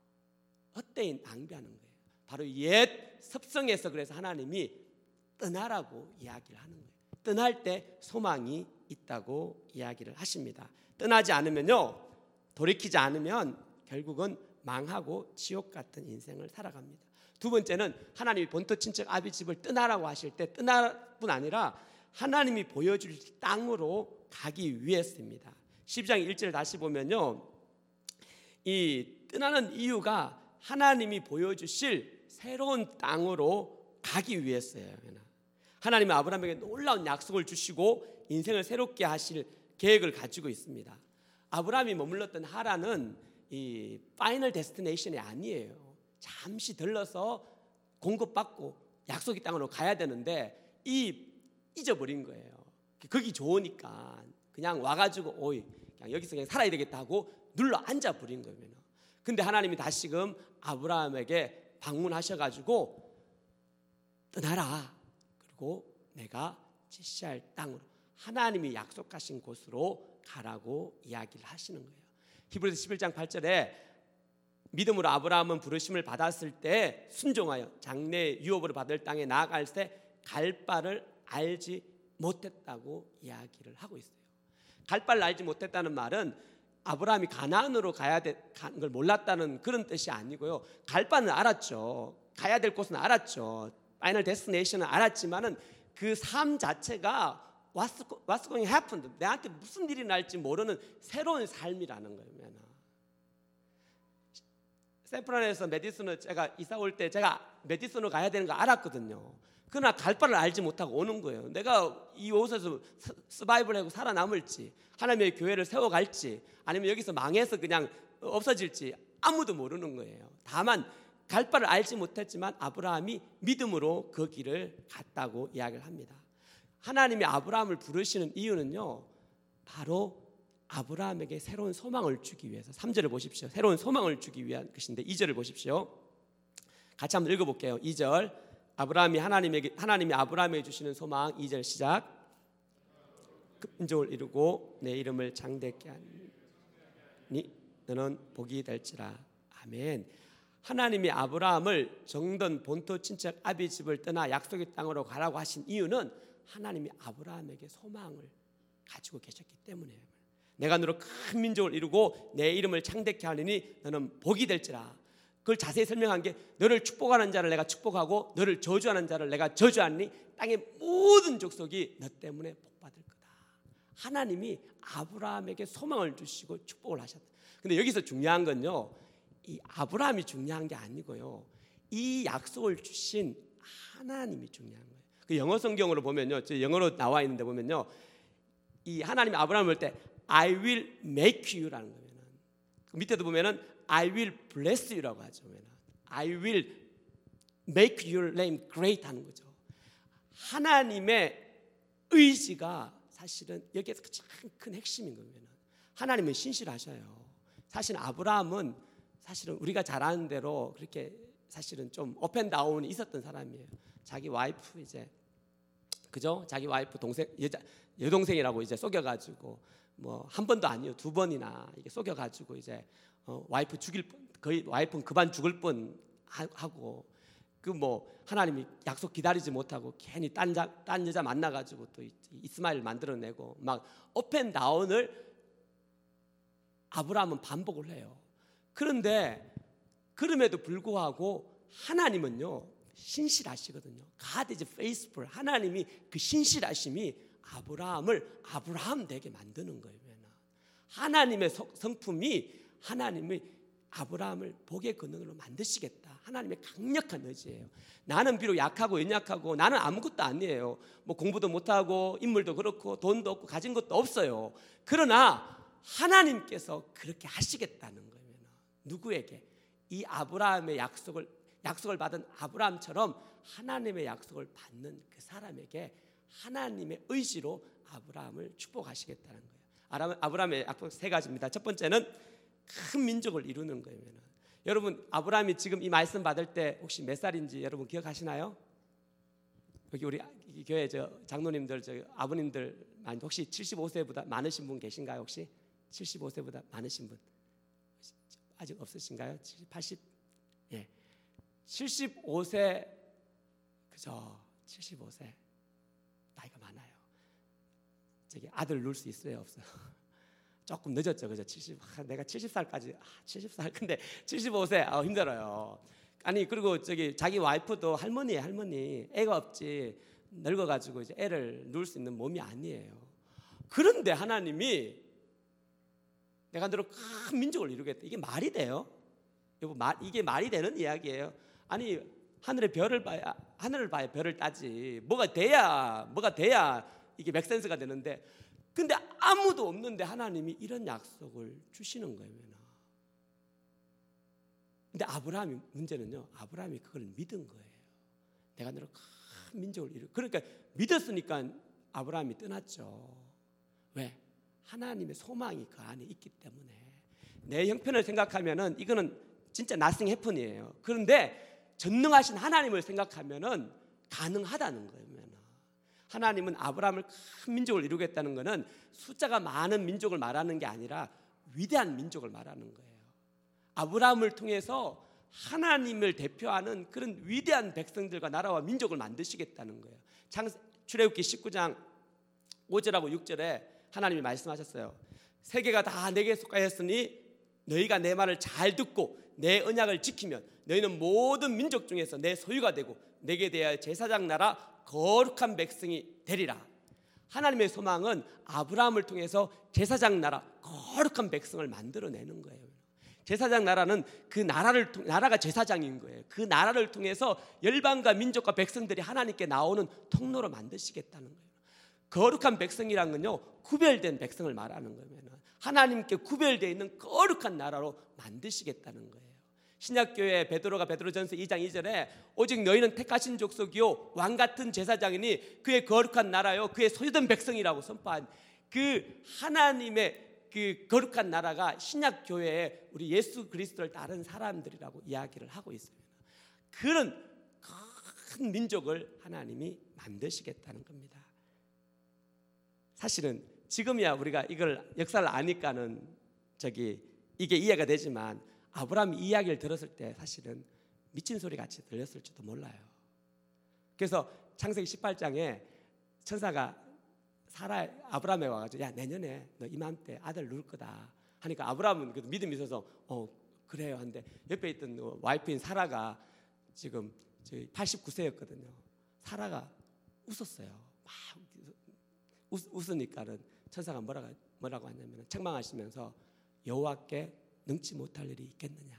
헛되이 낭비하는 거예요. 바로 옛 습성에서 그래서 하나님이 떠나라고 이야기를 하는 거예요. 떠날 때 소망이 있다고 이야기를 하십니다. 떠나지 않으면요, 돌이키지 않으면 결국은 망하고 지옥 같은 인생을 살아갑니다. 두 번째는 하나님이 본토 친척 아비 집을 떠나라고 하실 때 떠날 뿐 아니라 하나님이 보여줄 땅으로 가기 위해서입니다. 십이 장 일 절 다시 보면요, 이 떠나는 이유가 하나님이 보여주실 새로운 땅으로 가기 위해서예요. 하나님은 아브라함에게 놀라운 약속을 주시고 인생을 새롭게 하실 계획을 가지고 있습니다. 아브라함이 머물렀던 하란은 이 파이널 데스티네이션이 아니에요. 잠시 들러서 공급받고 약속의 땅으로 가야 되는데 이 잊어버린 거예요. 거기 좋으니까 그냥 와가지고 오이 그냥 여기서 그냥 살아야 되겠다 하고 눌러 앉아 버린 거예요. 근데 하나님이 다시금 아브라함에게 방문하셔가지고 떠나라. 그리고 내가 지시할 땅으로 하나님이 약속하신 곳으로 가라고 이야기를 하시는 거예요. 히브리서 십일 장 팔 절에 믿음으로 아브라함은 부르심을 받았을 때 순종하여 장래의 유업으로 받을 땅에 나아갈 때 갈 바를 알지 못했다고 이야기를 하고 있어요. 갈 바를 알지 못했다는 말은 아브라함이 가나안으로 가야 되는 걸 몰랐다는 그런 뜻이 아니고요. 갈 바는 알았죠. 가야 될 곳은 알았죠. 파이널 데스티네이션은 알았지만은 그 삶 자체가 What's, what's going to happen? 내한테 무슨 일이 날지 모르는 새로운 삶이라는 거예요. 샌프란에서 메디슨을 제가 이사 올 때 제가 메디슨으로 가야 되는 거 알았거든요. 그러나 갈 바를 알지 못하고 오는 거예요. 내가 이 옷에서 서바이벌하고 살아남을지, 하나님의 교회를 세워갈지, 아니면 여기서 망해서 그냥 없어질지 아무도 모르는 거예요. 다만 갈 바를 알지 못했지만 아브라함이 믿음으로 그 길을 갔다고 이야기를 합니다. 하나님이 아브라함을 부르시는 이유는요, 바로 아브라함에게 새로운 소망을 주기 위해서. 삼 절을 보십시오. 새로운 소망을 주기 위한 것인데 이 절을 보십시오. 같이 한번 읽어볼게요. 이 절 아브라함이 하나님에게 하나님이 아브라함에게 주시는 소망. 이 절 시작. 민족을 이루고 내 이름을 장대케 하니 너는 복이 될지라. 아멘. 하나님이 아브라함을 정든 본토 친척 아비 집을 떠나 약속의 땅으로 가라고 하신 이유는 하나님이 아브라함에게 소망을 가지고 계셨기 때문이에요. 내가 너로 큰 민족을 이루고 내 이름을 창대케 하리니 너는 복이 될지라. 그걸 자세히 설명한 게 너를 축복하는 자를 내가 축복하고 너를 저주하는 자를 내가 저주하니 땅의 모든 족속이 너 때문에 복받을 거다. 하나님이 아브라함에게 소망을 주시고 축복을 하셨다. 근데 여기서 중요한 건요, 이 아브라함이 중요한 게 아니고요, 이 약속을 주신 하나님이 중요한 거예요. 그 영어 성경으로 보면요, 저 영어로 나와 있는데 보면요, 이 하나님이 아브라함을 볼 때 I will make you라는 거예요. 그 밑에도 보면은 I will bless you라고 하죠. I will make your name great 하는 거죠. 하나님의 의지가 사실은 여기에서 가장 큰 핵심인 거예요. 하나님은 신실하셔요. 사실 아브라함은 사실은 우리가 잘 아는 대로 그렇게 사실은 좀 업앤다운이 있었던 사람이에요. 자기 와이프 이제 그죠? 자기 와이프 동생 여자 여동생이라고 이제 속여가지고 뭐 한 번도 아니요 두 번이나 이게 속여가지고 이제 어, 와이프 죽일 뻔, 거의 와이프는 그만 죽을 뻔 하고 그 뭐 하나님이 약속 기다리지 못하고 괜히 딴, 자, 딴 여자 만나가지고 또 이스마엘 만들어내고 막 업앤다운을 아브라함은 반복을 해요. 그런데 그럼에도 불구하고 하나님은요 신실하시거든요. God is faithful. 하나님이 그 신실하심이 아브라함을 아브라함 되게 만드는 거예요. 하나님의 성품이 하나님의 아브라함을 복의 근원으로 만드시겠다. 하나님의 강력한 의지예요. 나는 비록 약하고 연약하고 나는 아무것도 아니에요. 뭐 공부도 못하고 인물도 그렇고 돈도 없고 가진 것도 없어요. 그러나 하나님께서 그렇게 하시겠다는 거예요. 누구에게? 이 아브라함의 약속을 약속을 받은 아브라함처럼 하나님의 약속을 받는 그 사람에게 하나님의 의지로 아브라함을 축복하시겠다는 거예요. 아브라함의 약속 세 가지입니다. 첫 번째는 큰 민족을 이루는 거예요. 여러분 아브라함이 지금 이 말씀 받을 때 혹시 몇 살인지 여러분 기억하시나요? 여기 우리 교회 저 장로님들 저 아버님들 혹시 칠십오 세보다 많으신 분 계신가요? 혹시 칠십오 세보다 많으신 분 아직 없으신가요? 팔십 예. 칠십오 세 그죠? 칠십오 세 나이가 많아요. 저기 아들 낳을 수 있어요, 없어요? 조금 늦었죠, 그죠? 칠십 아, 내가 칠십 살까지 아, 칠십 살 근데 칠십오 세 아, 힘들어요. 아니 그리고 저기 자기 와이프도 할머니예요, 할머니. 애가 없지 늙어가지고 이제 애를 낳을 수 있는 몸이 아니에요. 그런데 하나님이 내가 너로 큰 민족을 이루겠다. 이게 말이 돼요? 여보, 말, 이게 말이 되는 이야기예요. 아니 하늘의 별을 봐야 하늘을 봐야 별을 따지. 뭐가 돼야 뭐가 돼야 이게 맥센스가 되는데, 근데 아무도 없는데 하나님이 이런 약속을 주시는 거예요. 근데 아브라함이 문제는요, 아브라함이 그걸 믿은 거예요. 내가 너를 큰 민족을 이루. 그러니까 믿었으니까 아브라함이 떠났죠. 왜? 하나님의 소망이 그 안에 있기 때문에. 내 형편을 생각하면은 이거는 진짜 nothing happen이에요. 그런데 전능하신 하나님을 생각하면은 가능하다는 거예요. 하나님은 아브라함을 큰 민족을 이루겠다는 것은 숫자가 많은 민족을 말하는 게 아니라 위대한 민족을 말하는 거예요. 아브라함을 통해서 하나님을 대표하는 그런 위대한 백성들과 나라와 민족을 만드시겠다는 거예요. 출애굽기 십구 장 오 절하고 육 절에 하나님이 말씀하셨어요. 세계가 다 내게 속하였으니 너희가 내 말을 잘 듣고 내 언약을 지키면 너희는 모든 민족 중에서 내 소유가 되고 내게 대하여 제사장 나라 거룩한 백성이 되리라. 하나님의 소망은 아브라함을 통해서 제사장 나라 거룩한 백성을 만들어내는 거예요. 제사장 나라는 그 나라를 나라가 제사장인 거예요. 그 나라를 통해서 열방과 민족과 백성들이 하나님께 나오는 통로로 만드시겠다는 거예요. 거룩한 백성이란 건요, 구별된 백성을 말하는 거예요. 하나님께 구별되어 있는 거룩한 나라로 만드시겠다는 거예요. 신약교회 베드로가 베드로전서 이 장 이 절에 오직 너희는 택하신 족속이요 왕 같은 제사장이니 그의 거룩한 나라요 그의 소유된 백성이라고 선포한 그 하나님의 그 거룩한 나라가 신약교회에 우리 예수 그리스도를 따른 사람들이라고 이야기를 하고 있습니다. 그런 큰 민족을 하나님이 만드시겠다는 겁니다. 사실은 지금이야 우리가 이걸 역사를 아니까는 저기 이게 이해가 되지만, 아브라함이 이 이야기를 들었을 때 사실은 미친 소리 같이 들렸을지도 몰라요. 그래서 창세기 십팔 장에 천사가 사라 아브라함에 와가지고 야 내년에 너 이맘때 아들 낳을 거다 하니까 아브라함은 그래도 믿음이 있어서 어 그래요 한데, 옆에 있던 와이프인 사라가 지금 팔십구 세였거든요. 사라가 웃었어요. 막 웃, 웃으니까는 천사가 뭐라고 뭐라고 하냐면 책망하시면서 여호와께 능치 못할 일이 있겠느냐?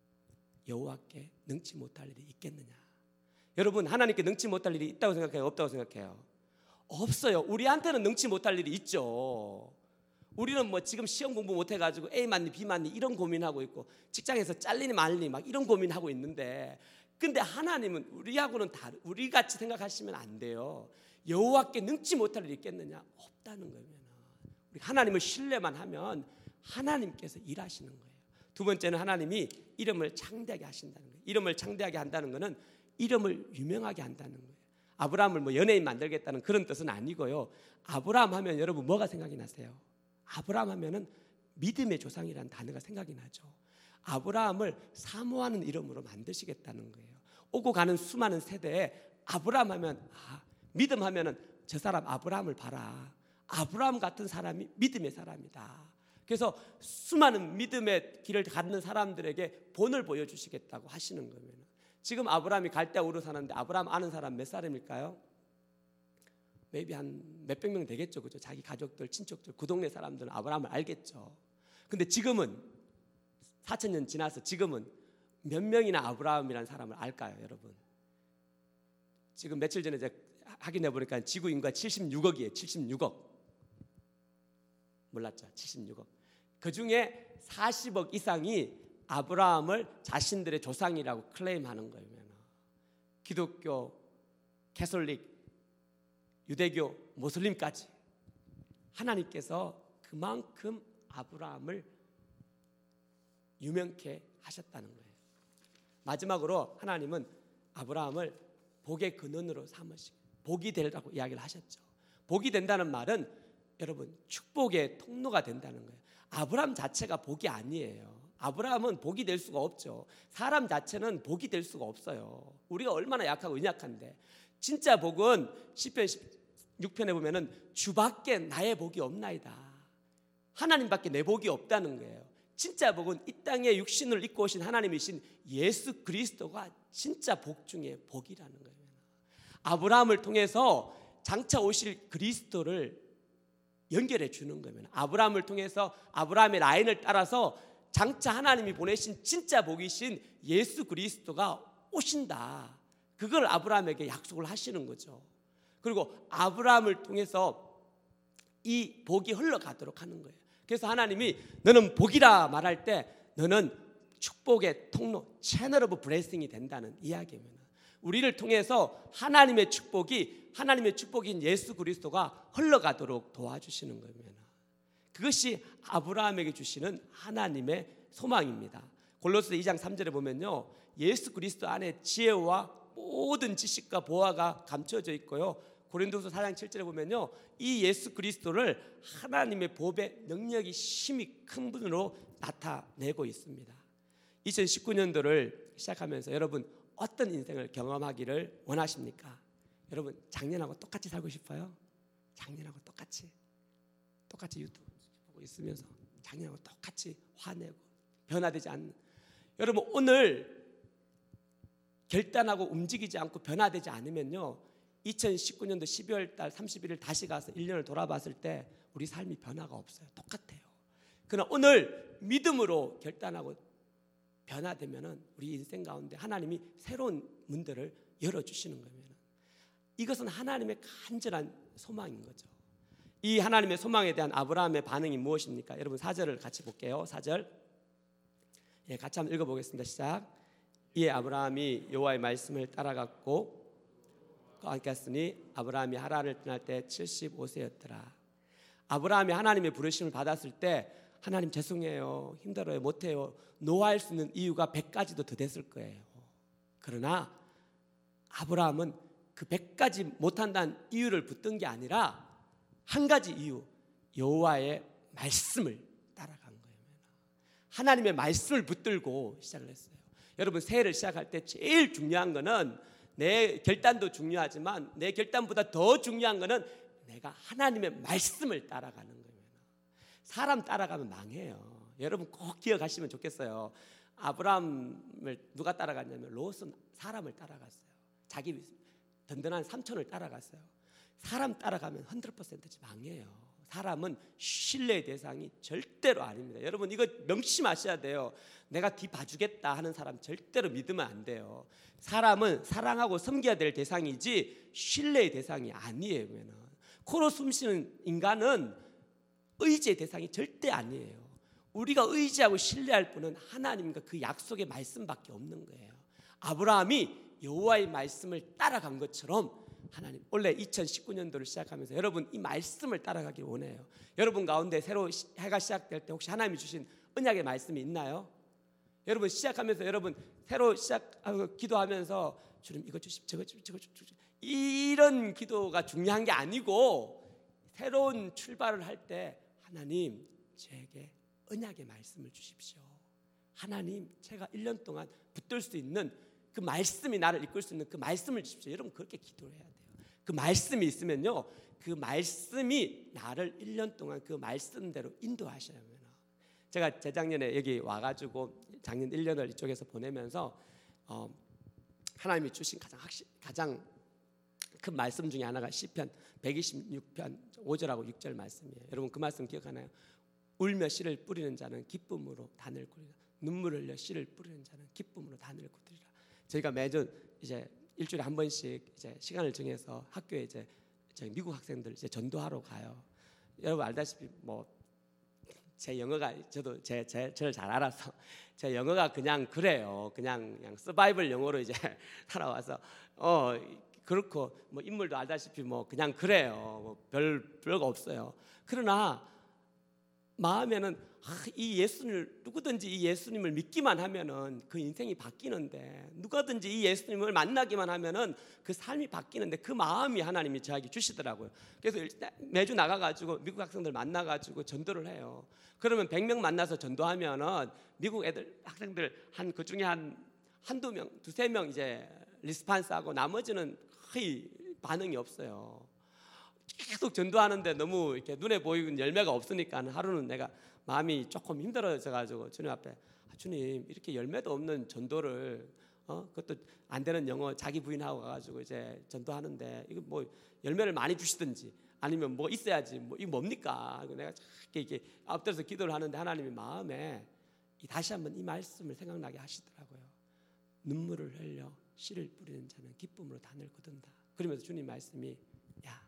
여호와께 능치 못할 일이 있겠느냐? 여러분, 하나님께 능치 못할 일이 있다고 생각해요? 없다고 생각해요? 없어요. 우리한테는 능치 못할 일이 있죠. 우리는 뭐 지금 시험 공부 못해가지고 A 맞니 B 맞니 이런 고민하고 있고, 직장에서 잘리니 말니 막 이런 고민하고 있는데, 근데 하나님은 우리하고는 다르, 우리 같이 생각하시면 안 돼요. 여호와께 능치 못할 일이 있겠느냐? 없다는 거예요. 우리 하나님을 신뢰만 하면 하나님께서 일하시는 거예요. 두 번째는 하나님이 이름을 창대하게 하신다는 거예요. 이름을 창대하게 한다는 것은 이름을 유명하게 한다는 거예요. 아브라함을 뭐 연예인 만들겠다는 그런 뜻은 아니고요. 아브라함 하면 여러분 뭐가 생각이 나세요? 아브라함 하면은 믿음의 조상이라는 단어가 생각이 나죠. 아브라함을 사모하는 이름으로 만드시겠다는 거예요. 오고 가는 수많은 세대에 아브라함 하면 아, 믿음 하면은 저 사람 아브라함을 봐라. 아브라함 같은 사람이 믿음의 사람이다. 그래서 수많은 믿음의 길을 갖는 사람들에게 본을 보여주시겠다고 하시는 거예요. 지금 아브라함이 갈대아 우르 사는데 아브라함 아는 사람 몇 사람일까요? maybe 한 몇백 명 되겠죠. 그죠? 자기 가족들, 친척들, 그 동네 사람들은 아브라함을 알겠죠. 근데 지금은 사천 년 지나서 지금은 몇 명이나 아브라함이라는 사람을 알까요, 여러분? 지금 며칠 전에 제가 확인해 보니까 지구 인구가 칠십육억이에요. 칠십육억. 몰랐죠? 칠십육억. 그 중에 사십억 이상이 아브라함을 자신들의 조상이라고 클레임하는 거예요. 기독교, 캐톨릭, 유대교, 모슬림까지 하나님께서 그만큼 아브라함을 유명케 하셨다는 거예요. 마지막으로 하나님은 아브라함을 복의 근원으로 삼으시고 복이 되라고 이야기를 하셨죠. 복이 된다는 말은 여러분 축복의 통로가 된다는 거예요. 아브라함 자체가 복이 아니에요. 아브라함은 복이 될 수가 없죠. 사람 자체는 복이 될 수가 없어요. 우리가 얼마나 약하고 연약한데. 진짜 복은 시편 육 편에 보면은 주밖에 나의 복이 없나이다. 하나님밖에 내 복이 없다는 거예요. 진짜 복은 이 땅에 육신을 입고 오신 하나님이신 예수 그리스도가 진짜 복 중에 복이라는 거예요. 아브라함을 통해서 장차 오실 그리스도를 연결해 주는 거예요. 아브라함을 통해서 아브라함의 라인을 따라서 장차 하나님이 보내신 진짜 복이신 예수 그리스도가 오신다. 그걸 아브라함에게 약속을 하시는 거죠. 그리고 아브라함을 통해서 이 복이 흘러가도록 하는 거예요. 그래서 하나님이 너는 복이라 말할 때 너는 축복의 통로, 채널 오브 블레싱이 된다는 이야기입니다. 우리를 통해서 하나님의 축복이, 하나님의 축복인 예수 그리스도가 흘러가도록 도와주시는 겁니다. 그것이 아브라함에게 주시는 하나님의 소망입니다. 골로새 이 장 삼 절에 보면요, 예수 그리스도 안에 지혜와 모든 지식과 보화가 감춰져 있고요, 고린도서 사 장 칠 절에 보면요, 이 예수 그리스도를 하나님의 법의 능력이 심히 큰 분으로 나타내고 있습니다. 이천십구 년도를 시작하면서 여러분 어떤 인생을 경험하기를 원하십니까? 여러분 작년하고 똑같이 살고 싶어요? 작년하고 똑같이 똑같이 유튜브 보고 있으면서 작년하고 똑같이 화내고 변화되지 않는, 여러분 오늘 결단하고 움직이지 않고 변화되지 않으면요, 이천십구 년도 십이월 달 삼십일 일 다시 가서 일 년을 돌아봤을 때 우리 삶이 변화가 없어요. 똑같아요. 그러나 오늘 믿음으로 결단하고 변화되면은 우리 인생 가운데 하나님이 새로운 문들을 열어주시는 겁니다. 이것은 하나님의 간절한 소망인 거죠. 이 하나님의 소망에 대한 아브라함의 반응이 무엇입니까? 여러분 사 절을 같이 볼게요. 사 절, 예, 같이 한번 읽어보겠습니다. 시작. 이에 아브라함이 여호와의 말씀을 따라갔고 거하였으니 아브라함이 하란을 떠날 때 칠십오 세였더라. 아브라함이 하나님의 부르심을 받았을 때 하나님 죄송해요, 힘들어요, 못해요, 노할 수 있는 이유가 백 가지도 더 됐을 거예요. 그러나 아브라함은 그 백 가지 못한다는 이유를 붙든 게 아니라 한 가지 이유, 여호와의 말씀을 따라간 거예요. 하나님의 말씀을 붙들고 시작을 했어요. 여러분 새해를 시작할 때 제일 중요한 거는 내 결단도 중요하지만 내 결단보다 더 중요한 거는 내가 하나님의 말씀을 따라가는 거예요. 사람 따라가면 망해요. 여러분 꼭 기억하시면 좋겠어요. 아브라함을 누가 따라갔냐면 롯은 사람을 따라갔어요. 자기 든든한 삼촌을 따라갔어요. 사람 따라가면 백 퍼센트 망해요. 사람은 신뢰의 대상이 절대로 아닙니다. 여러분 이거 명심하셔야 돼요. 내가 뒤 봐주겠다 하는 사람 절대로 믿으면 안 돼요. 사람은 사랑하고 섬겨야 될 대상이지 신뢰의 대상이 아니에요. 코로 숨쉬는 인간은 의지의 대상이 절대 아니에요. 우리가 의지하고 신뢰할 분은 하나님과 그 약속의 말씀밖에 없는 거예요. 아브라함이 여호와의 말씀을 따라간 것처럼 하나님 원래 이천십구 년도를 시작하면서 여러분 이 말씀을 따라가길 원해요. 여러분 가운데 새로 해가 시작될 때 혹시 하나님이 주신 언약의 말씀이 있나요? 여러분 시작하면서 여러분 새로 시작하고 기도하면서 주님 이거 주십 저거 주십 저거 주십 이런 기도가 중요한 게 아니고 새로운 출발을 할 때 하나님 제게 언약의 말씀을 주십시오. 하나님 제가 일 년 동안 붙들 수 있는 그 말씀이 나를 이끌 수 있는 그 말씀을 주십시오. 여러분 그렇게 기도를 해야 돼요. 그 말씀이 있으면요, 그 말씀이 나를 일 년 동안 그 말씀대로 인도하셔야 해요. 제가 재작년에 여기 와가지고 작년 일 년을 이쪽에서 보내면서 어, 하나님이 주신 가장 확실, 가장 큰 말씀 중에 하나가 시편 백이십육 편 오 절하고 육 절 말씀이에요. 여러분 그 말씀 기억하나요? 울며 씨를 뿌리는 자는 기쁨으로 단을 꾸리라. 눈물 흘려 씨를 뿌리는 자는 기쁨으로 단을 꾸리라. 저희가 매주 이제 일주일에 한 번씩 이제 시간을 정해서 학교에 이제 저희 미국 학생들 이제 전도하러 가요. 여러분 알다시피 뭐 제 영어가 저도 제, 제 저를 잘 알아서 제 영어가 그냥 그래요. 그냥 그냥 서바이벌 영어로 이제 살아와서 어 그렇고 뭐 인물도 알다시피 뭐 그냥 그래요. 뭐 별 별거 없어요. 그러나 마음에는 아, 이 예수님을 누구든지 이 예수님을 믿기만 하면은 그 인생이 바뀌는데 누구든지 이 예수님을 만나기만 하면은 그 삶이 바뀌는데 그 마음이 하나님이 저에게 주시더라고요. 그래서 매주 나가가지고 미국 학생들 만나가지고 전도를 해요. 그러면 백 명 만나서 전도하면은 미국 애들 학생들 한 그 중에 한 한두 명, 두세 명 이제 리스판스하고 나머지는 거의 반응이 없어요. 계속 전도하는데 너무 이렇게 눈에 보이는 열매가 없으니까 하루는 내가 마음이 조금 힘들어져 가지고 주님 앞에 아, 주님 이렇게 열매도 없는 전도를 어 그것도 안 되는 영어 자기 부인하고 가가지고 이제 전도하는데 이거 뭐 열매를 많이 주시든지 아니면 뭐 있어야지 뭐 이거 뭡니까? 내가 이렇게 이렇게 앞들어서 기도를 하는데 하나님이 마음에 다시 한번 이 말씀을 생각나게 하시더라고요. 눈물을 흘려 씨를 뿌리는 자는 기쁨으로 단을 거둔다. 그러면서 주님 말씀이 야,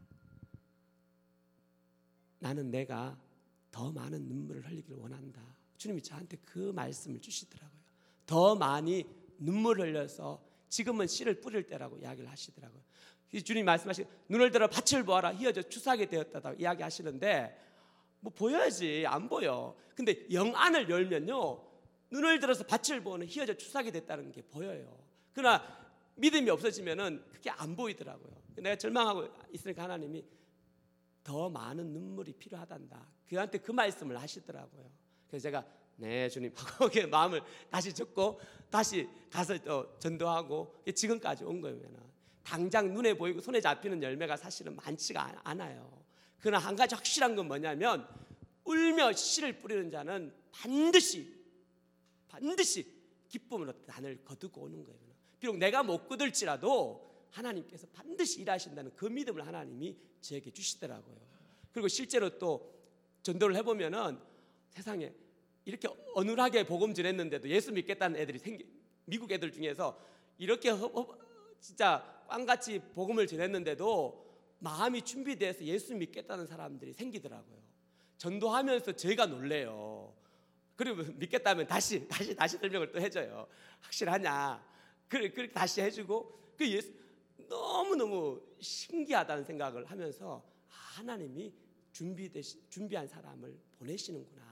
나는 내가 더 많은 눈물을 흘리기를 원한다. 주님이 저한테 그 말씀을 주시더라고요. 더 많이 눈물을 흘려서 지금은 씨를 뿌릴 때라고 이야기를 하시더라고요. 주님 말씀하시고 눈을 들어 밭을 보아라 휘어져 추수하게 되었다고 이야기하시는데 뭐 보여야지 안 보여. 근데 영안을 열면요 눈을 들어서 밭을 보는 휘어져 추수하게 됐다는 게 보여요. 그러나 믿음이 없어지면은 그게 안 보이더라고요. 내가 절망하고 있으니까 하나님이 더 많은 눈물이 필요하단다. 그한테 그 말씀을 하시더라고요. 그래서 제가 네 주님 하고 마음을 다시 접고 다시 가서 또 전도하고 지금까지 온 거예요. 당장 눈에 보이고 손에 잡히는 열매가 사실은 많지가 않아요. 그러나 한 가지 확실한 건 뭐냐면 울며 씨를 뿌리는 자는 반드시 반드시 기쁨으로 단을 거두고 오는 거예요. 비록 내가 못 거둘지라도 하나님께서 반드시 일하신다는 그 믿음을 하나님이 저에게 주시더라고요. 그리고 실제로 또 전도를 해보면은 세상에 이렇게 어눌하게 복음 전했는데도 예수 믿겠다는 애들이 생기, 미국 애들 중에서 이렇게 허, 허, 진짜 꽝같이 복음을 전했는데도 마음이 준비돼서 예수 믿겠다는 사람들이 생기더라고요. 전도하면서 제가 놀래요. 그리고 믿겠다면 다시 다시 다시 설명을 또 해줘요. 확실하냐? 그래 그렇게 다시 해주고 그 예수 너무 너무 신기하다는 생각을 하면서 하나님이 준비되시 준비한 사람을 보내시는구나.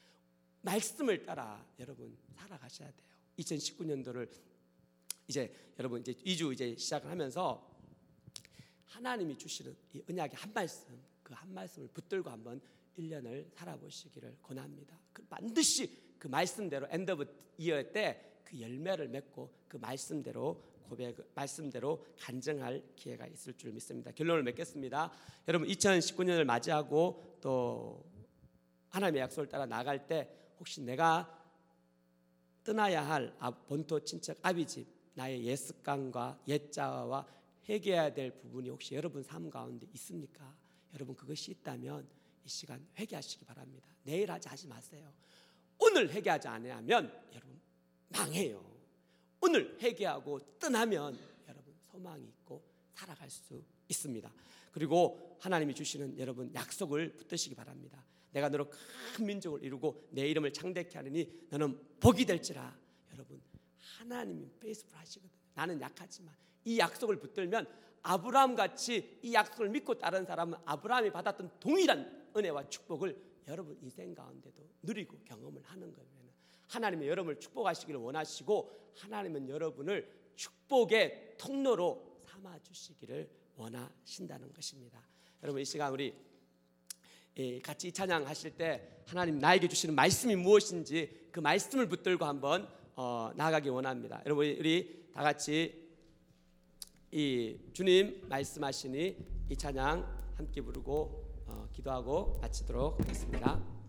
말씀을 따라 여러분 살아가셔야 돼요. 이천십구 년도를 이제 여러분 이제 이 주 이제 시작을 하면서 하나님이 주시는 이 언약의 한 말씀, 그 한 말씀을 붙들고 한번 일 년을 살아보시기를 권합니다. 그 반드시 그 말씀대로 엔드 오브 이어 때 그 열매를 맺고 그 말씀대로 고백, 말씀대로 간증할 기회가 있을 줄 믿습니다. 결론을 맺겠습니다. 여러분 이천십구 년을 맞이하고 또 하나님의 약속을 따라 나갈 때 혹시 내가 떠나야 할 본토 친척 아비집 나의 옛 습관과 옛 자아와 회개해야 될 부분이 혹시 여러분 삶 가운데 있습니까? 여러분 그것이 있다면 이 시간 회개하시기 바랍니다. 내일 하지 하지 마세요. 오늘 회개하지 않으면 여러분 망해요. 오늘 회개하고 떠나면 여러분 소망이 있고 살아갈 수 있습니다. 그리고 하나님이 주시는 여러분 약속을 붙드시기 바랍니다. 내가 너로 큰 민족을 이루고 내 이름을 창대케 하느니 너는 복이 될지라. 여러분 하나님이 페이스풀 하시거든요. 나는 약하지만 이 약속을 붙들면 아브라함같이 이 약속을 믿고 따른 사람은 아브라함이 받았던 동일한 은혜와 축복을 여러분 인생 가운데도 누리고 경험을 하는 거예요. 하나님은 여러분을 축복하시기를 원하시고 하나님은 여러분을 축복의 통로로 삼아주시기를 원하신다는 것입니다. 여러분 이 시간 우리 같이 이 찬양 하실 때 하나님 나에게 주시는 말씀이 무엇인지 그 말씀을 붙들고 한번 어, 나아가기 원합니다. 여러분 우리 다 같이 이 주님 말씀하시니 이 찬양 함께 부르고 어, 기도하고 마치도록 하겠습니다.